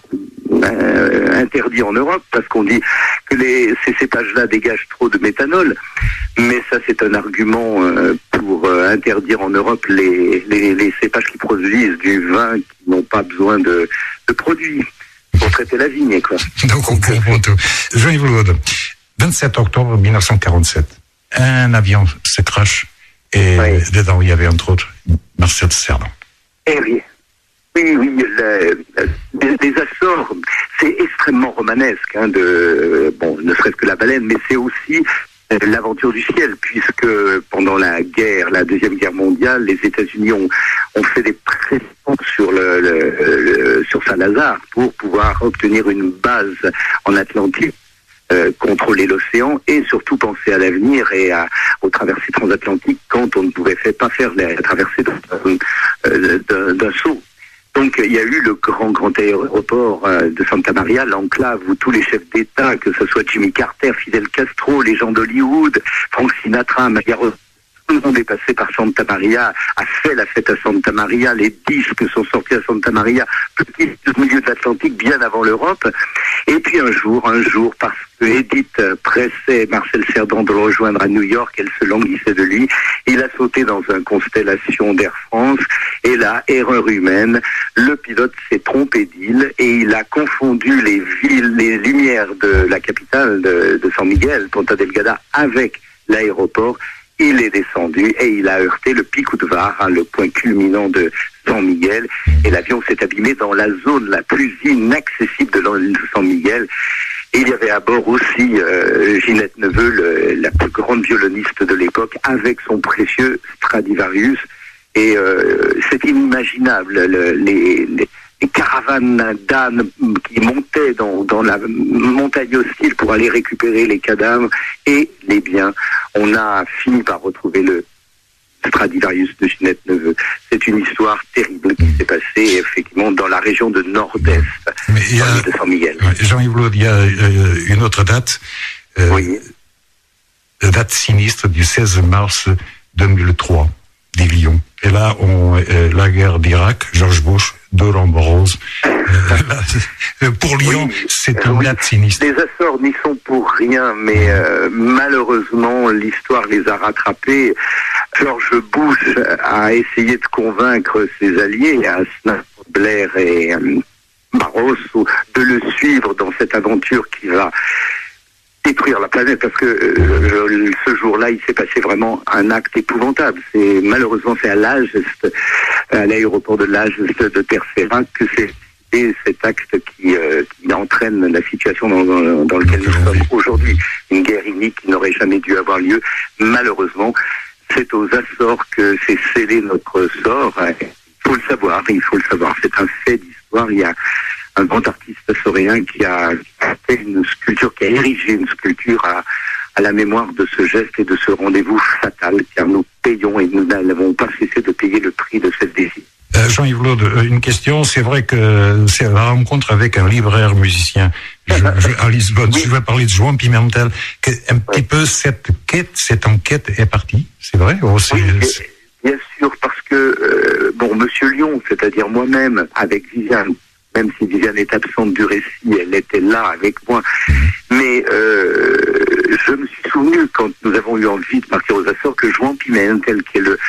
euh, interdits en Europe, parce qu'on dit que les, ces cépages-là dégagent trop de méthanol. Mais ça, c'est un argument euh, pour euh, interdire en Europe les, les, les cépages qui produisent du vin qui n'ont pas besoin de, de produits pour traiter la vigne, quoi. Donc, on comprend tout. Jean-Yves Lourde, vingt-sept octobre mille neuf cent quarante-sept, un avion se crache et oui. Dedans, il y avait entre autres Marcel Cerdan. Eh oui. Oui, oui, le, le, les Açores, c'est extrêmement romanesque, hein, de, bon, ne serait-ce que la baleine, mais c'est aussi euh, l'aventure du ciel, puisque pendant la guerre, la Deuxième Guerre mondiale, les États-Unis ont, ont fait des pressions sur, le, le, le, sur Saint-Lazare pour pouvoir obtenir une base en Atlantique. Euh, contrôler l'océan et surtout penser à l'avenir et à, aux traversées transatlantiques quand on ne pouvait pas faire la traversée d'un, euh, d'un, d'un saut. Donc il y a eu le grand grand aéroport euh, de Santa Maria, l'enclave où tous les chefs d'État, que ce soit Jimmy Carter, Fidel Castro, les gens d'Hollywood, Frank Sinatra, Maria Rose, Tout le monde est passé par Santa Maria, a fait la fête à Santa Maria, les disques sont sortis à Santa Maria, petit au milieu de l'Atlantique, bien avant l'Europe. Et puis un jour, un jour, parce que Edith pressait Marcel Cerdan de le rejoindre à New York, elle se languissait de lui, il a sauté dans une constellation d'Air France, et là, erreur humaine, le pilote s'est trompé d'île, et il a confondu les villes, les lumières de la capitale de, de San Miguel, Ponta Delgada, avec l'aéroport. Il est descendu et il a heurté le Pico de Var, hein, le point culminant de San Miguel, et l'avion s'est abîmé dans la zone la plus inaccessible de l'île de San Miguel. Et il y avait à bord aussi euh, Ginette Neveu, le, la plus grande violoniste de l'époque, avec son précieux Stradivarius. Et euh, c'est inimaginable, le, les, les, les caravanes d'ânes qui montaient dans, dans la montagne hostile pour aller récupérer les cadavres et les biens. On a fini par retrouver le Stradivarius de Ginette Neveu. C'est une histoire terrible qui s'est passée effectivement dans la région de Nord-Est, Mais il y a, de San Miguel. Jean-Yves Laude, il y a euh, une autre date, euh, oui. la date sinistre du seize mars deux mille trois, des Lions. Et là, on, euh, la guerre d'Irak, George Bush, Doran Burroughs. Euh, pour Lyon, oui, c'est une oui. date sinistre. Les Açores n'y sont pour rien, mais euh, malheureusement, l'histoire les a rattrapés. George Bush a essayé de convaincre ses alliés, Asnaf, Blair et euh, Barroso, de le suivre dans cette aventure qui va détruire la planète, parce que euh, ce jour-là, il s'est passé vraiment un acte épouvantable. C'est malheureusement c'est à l'Agest, à l'aéroport de l'Agest de Terceira, que c'est et cet acte qui, euh, qui entraîne la situation dans, dans, dans laquelle nous sommes aujourd'hui. Une guerre inique qui n'aurait jamais dû avoir lieu. Malheureusement, c'est aux Açores que s'est scellé notre sort. Il faut le savoir, il faut le savoir. C'est un fait d'histoire. Il y a un grand artiste açoréen qui a fait une sculpture, qui a érigé une sculpture à, à la mémoire de ce geste et de ce rendez-vous fatal, car nous payons et nous n'avons pas cessé de payer le prix de cette décision. Euh, Jean-Yves Laude, une question. C'est vrai que c'est la rencontre avec un libraire musicien je, je, à Lisbonne. Oui. Je vais parler de João Pimentel. Que, un oui. petit peu cette quête, cette enquête est partie. C'est vrai ou c'est, oui, c'est... Bien sûr, parce que euh, bon, Monsieur Lyon, c'est-à-dire moi-même, avec Viviane, même si Viviane est absente du récit, elle était là avec moi. Mais euh, je me suis souvenu, quand nous avons eu envie de partir aux Açores, que João Pimentel, qui est le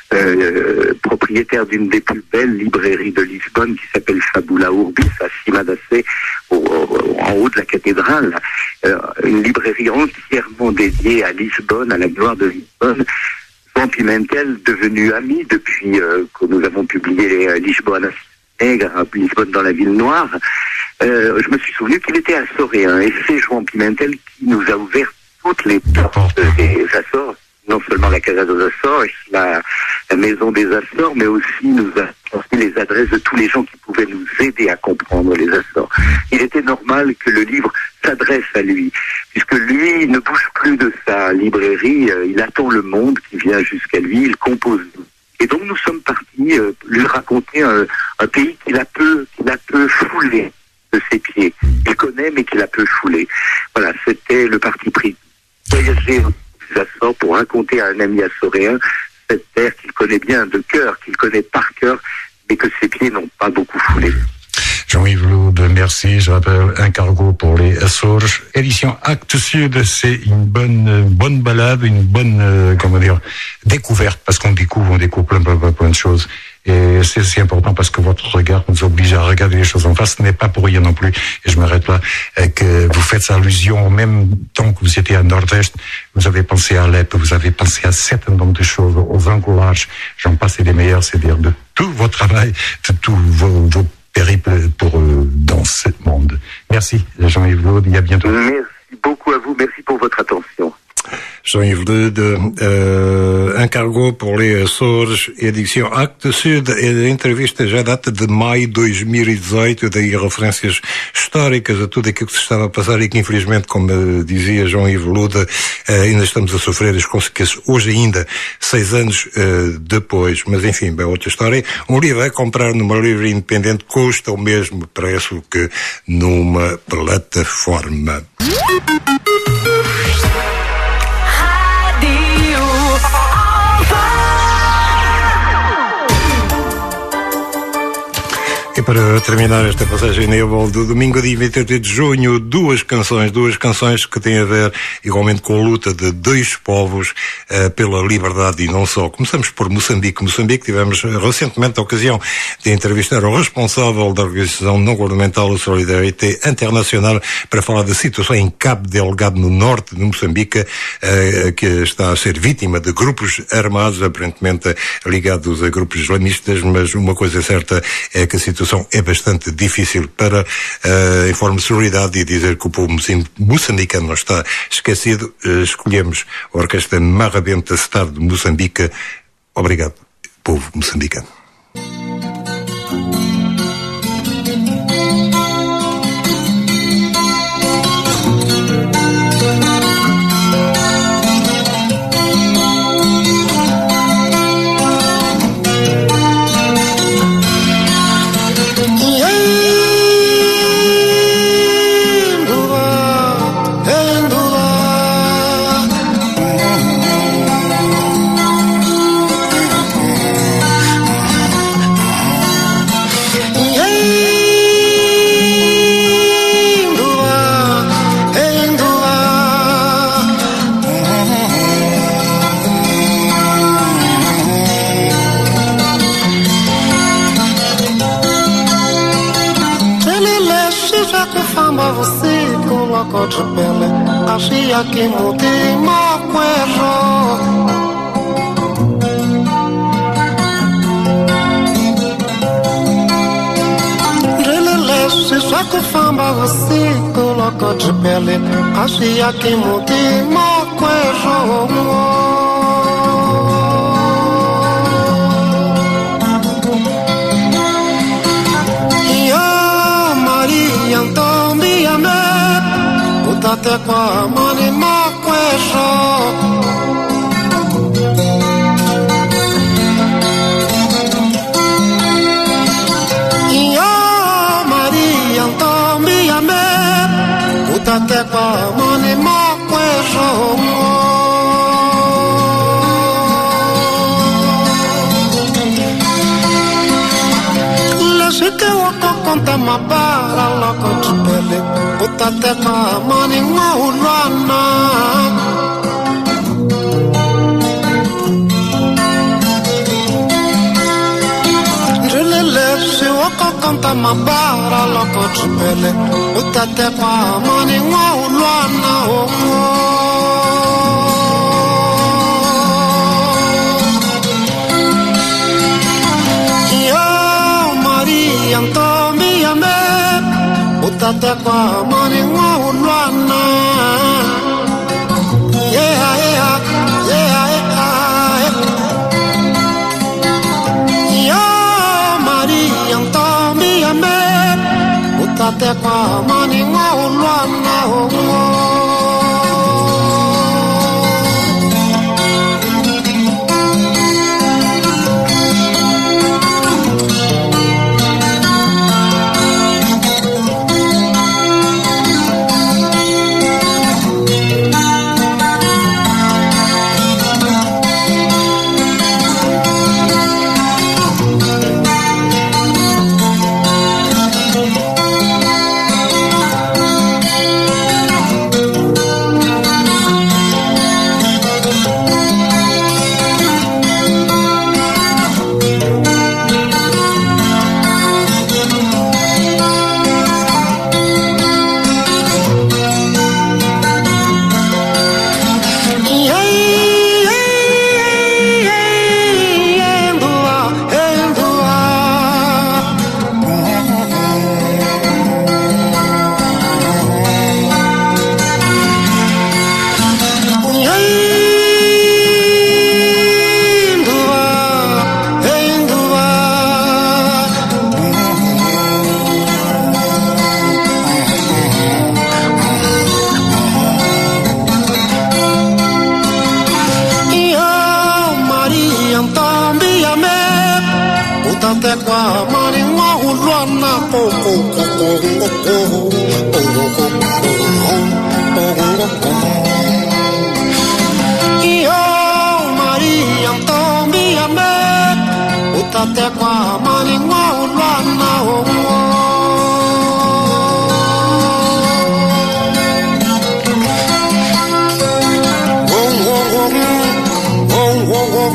euh, propriétaire d'une des plus belles librairies de Lisbonne, qui s'appelle Fabula Urbis, à Cima da Sé, au, au, en haut de la cathédrale, euh, une librairie entièrement dédiée à Lisbonne, à la gloire de Lisbonne. João Pimentel, devenu ami depuis euh, que nous avons publié euh, Lisbonne Nègre, Lisbonne dans la ville noire, euh, je me suis souvenu qu'il était açoréen, et c'est João Pimentel qui nous a ouvert toutes les portes des Açores, non seulement la Casa dos Açores, la, la maison des Açores, mais aussi nous a transmis les adresses de tous les gens qui pouvaient nous aider à comprendre les Açores. Il était normal que le livre s'adresse à lui, puisque lui ne bouge plus de sa librairie, euh, il attend le monde qui vient jusqu'à lui, il compose. Et donc nous sommes partis euh, lui raconter un, un pays qu'il a peu, qu'il a peu foulé de ses pieds. Il connaît, mais qu'il a peu foulé. Voilà, c'était le parti pris. Voyager aux Açores pour raconter à un ami açoréen cette terre qu'il connaît bien de cœur, qu'il connaît par cœur, mais que ses pieds n'ont pas beaucoup foulé. Jean-Yves Laude, merci. Je rappelle un cargo pour les Açores. Édition Actes Sud, c'est une bonne, une bonne balade, une bonne, euh, comment dire, découverte, parce qu'on découvre, on découvre plein, plein, plein, plein de choses. Et c'est si important parce que votre regard nous oblige à regarder les choses en face. Ce n'est pas pour rien non plus. Et je m'arrête là, que vous faites allusion, en même temps que vous étiez à Nord-Est, vous avez pensé à Alep, vous avez pensé à un certain nombre de choses, aux encourages, j'en passe et des meilleurs, c'est-à-dire de tout votre travail, de tous vos, vos périple pour euh, dans ce monde. Merci Jean-Yves Laude, et à bientôt. Merci beaucoup à vous, merci pour votre attention. Jean-Yves Laude, uh, um cargo por les Açores, edição Actes Sud. A entrevista já data de maio de dois mil e dezoito, daí referências históricas a tudo aquilo que se estava a passar e que infelizmente, como dizia Jean-Yves Laude, uh, ainda estamos a sofrer as consequências hoje ainda, seis anos uh, depois. Mas enfim, é outra história. Um livro a comprar numa livraria independente custa o mesmo preço que numa plataforma. E para terminar esta passagem naval do domingo, dia vinte e oito de junho, duas canções, duas canções que têm a ver igualmente com a luta de dois povos uh, pela liberdade e não só. Começamos por Moçambique. Moçambique, tivemos recentemente a ocasião de entrevistar o responsável da organização não governamental Solidarité Internacional para falar da situação em Cabo Delgado, no norte de Moçambique, uh, que está a ser vítima de grupos armados, aparentemente ligados a grupos islamistas, mas uma coisa certa é que a situação é bastante difícil para uh, informar solidariedade e dizer que o povo moçambicano não está esquecido. Uh, escolhemos a Orquestra Marrabenta Star de Moçambique. Obrigado, povo moçambicano. De pele, achia que mudei maquejo. Relele, se saco famba você colocou de pele, achia que mudei maquejo. Até com a mani maquejo. E a Maria Antônia me puta até com a mani maquejo. Lese que o conta ma para loco de pele. Puta te ka mani ngahulana. Relele se waka kanta mabara loko chipele. Puta te ka mani ngahulana. Yo Maria Antônia me utate kwa mani ngahulwana. Yeah, yeah, yeah, yeah. Yo Maria Antônia me utate kwa mani ngahulwana. Tate kwa mani ngahulwana. Yo Maria Antônia me utate kwa mani ngahulwana.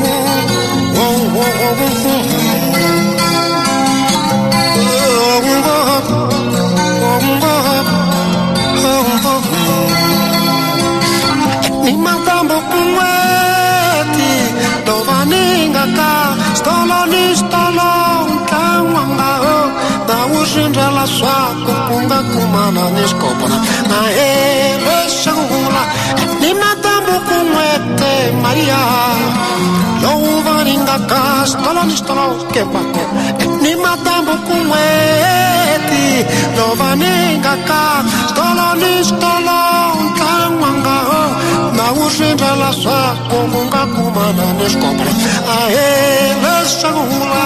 Ni matambo kumweti dovaninga ka stoloni stolon kawanga o na ushinja la swako kunga kumana niskopona na ele shangula ni matambo kumwete Maria dovaninga ka stoloni stolon kepako ni matambo kumweti dovaninga ka stoloni stolon kawanga o na ushinja la swako kunga kumana niskopona a ele shangula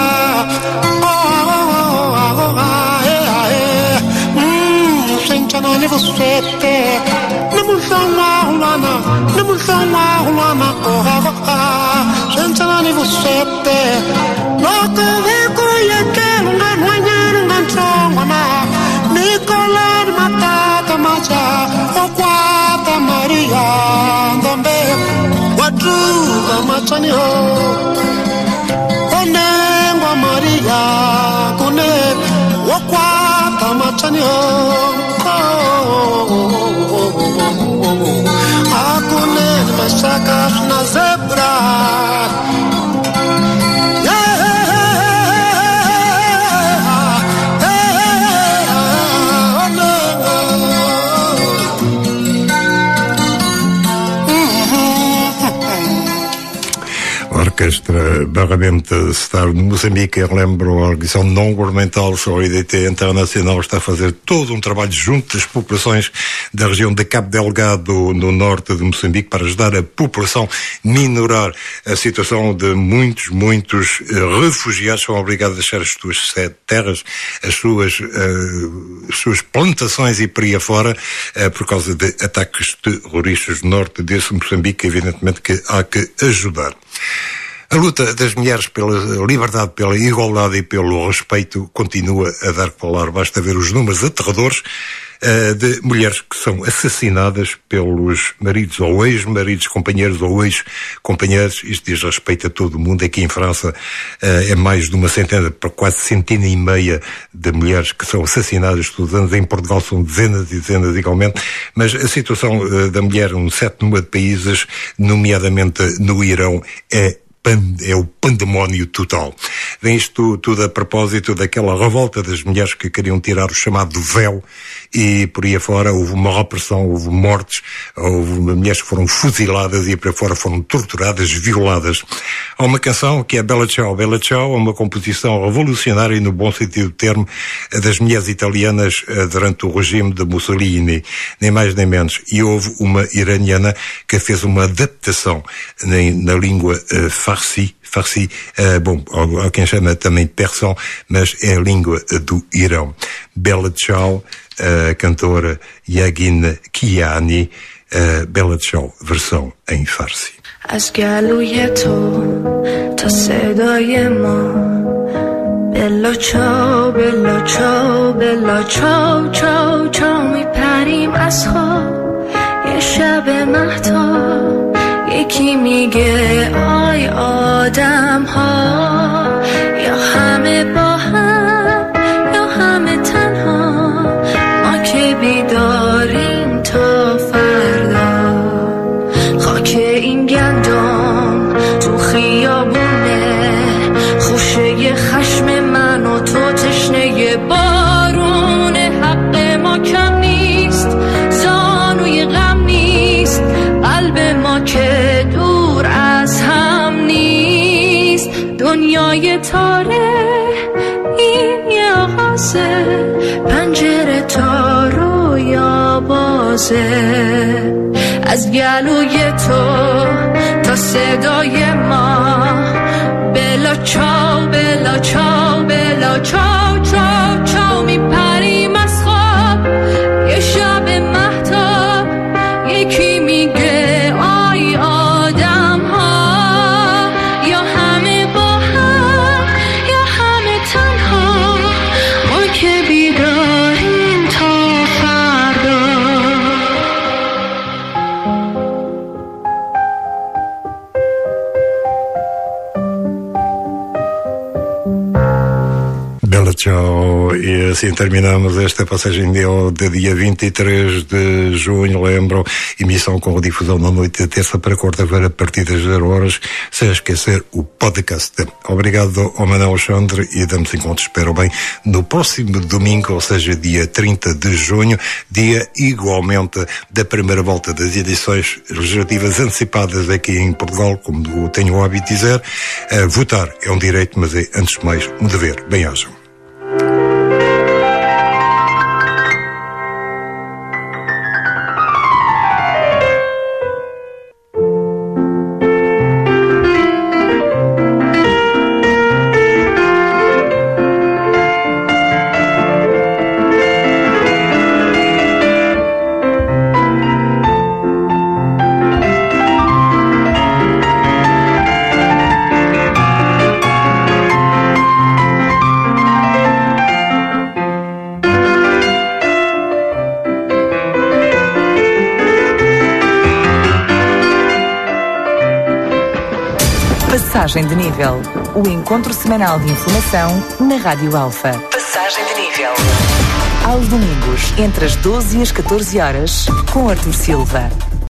Ni você ter, nem muito mal, lana, nem muito mal, lana, oh, oh, oh, gente, nem você ter, logo vem colher que não não não não chama na, Nicolas matata macha, o quarta Maria, dombe, watu machani ho, onengwa Maria, kune, o quarta machani ho. Hakuna mashaka na zebra Orquestra Barramenta Star de Moçambique. Eu lembro, a organização não governamental Solidariedade Internacional está a fazer todo um trabalho junto das populações da região de Cabo Delgado, no norte de Moçambique, para ajudar a população a minorar a situação de muitos, muitos uh, refugiados que são obrigados a deixar as suas terras, as suas, uh, as suas plantações e por aí afora, uh, por causa de ataques terroristas no norte desse Moçambique. Evidentemente que há que ajudar. A luta das mulheres pela liberdade, pela igualdade e pelo respeito continua a dar que falar. Basta ver os números aterradores uh, de mulheres que são assassinadas pelos maridos ou ex-maridos, companheiros ou ex-companheiros. Isto diz respeito a todo o mundo. Aqui em França uh, é mais de uma centena, para quase centena e meia de mulheres que são assassinadas todos os anos. Em Portugal são dezenas e dezenas igualmente. Mas a situação uh, da mulher num certo número de países, nomeadamente no Irão, é é o pandemónio total. Vem isto tudo a propósito daquela revolta das mulheres que queriam tirar o chamado véu e por aí afora houve uma repressão, houve mortes, houve mulheres que foram fuziladas e por aí fora foram torturadas, violadas. Há uma canção que é Bella Ciao, Bella Ciao, uma composição revolucionária no bom sentido do termo das mulheres italianas durante o regime de Mussolini, nem mais nem menos. E houve uma iraniana que fez uma adaptação na, na língua uh, Farsi, Farsi, uh, bom, há quem chama também persão, mas é a língua uh, do Irão. Bella Ciao, a uh, cantora Yagin Kiani, uh, Bella Ciao, versão em Farsi. از گلوی تو تا صدای ما بلا چاو بلا چاو بلا چاو چاو چاو میپریم از خواب یه شب مهتاب یکی میگه آی آدم ها یا همه با هم یا همه تنها ما که بیداریم تا فردا خاک این گندم تو خیابونه خوشه خشم من و تو تشنه بارون حق ما کم نیست زانوی غم نیست قلب ما که دور از هم نیست دنیای تاره این یه آغازه پنجره تا رویا بازه از گلوی تو تا صدای ما بلا چاو بلا چاو بلا چاو چاو چاو میپریم از خواب یه شب مهتاب یکی میگه آی آدم ها یا همه با هم یا همه تنها ما که بیداریم تا فردا tchau. E assim terminamos esta passagem de, de dia vinte e três de junho, lembro, emissão com difusão na noite de terça para quarta-feira a partir das zero horas, sem esquecer o podcast. Obrigado ao Manuel Alexandre e damos encontro, espero bem, no próximo domingo, ou seja, dia trinta de junho, dia igualmente da primeira volta das edições legislativas antecipadas aqui em Portugal, como tenho o hábito de dizer. Uh, votar é um direito, mas é, antes de mais, um dever. Bem-ajam. Passagem de nível. O encontro semanal de informação na Rádio Alfa. Passagem de nível. Aos domingos, entre as doze e as catorze horas, com Artur Silva.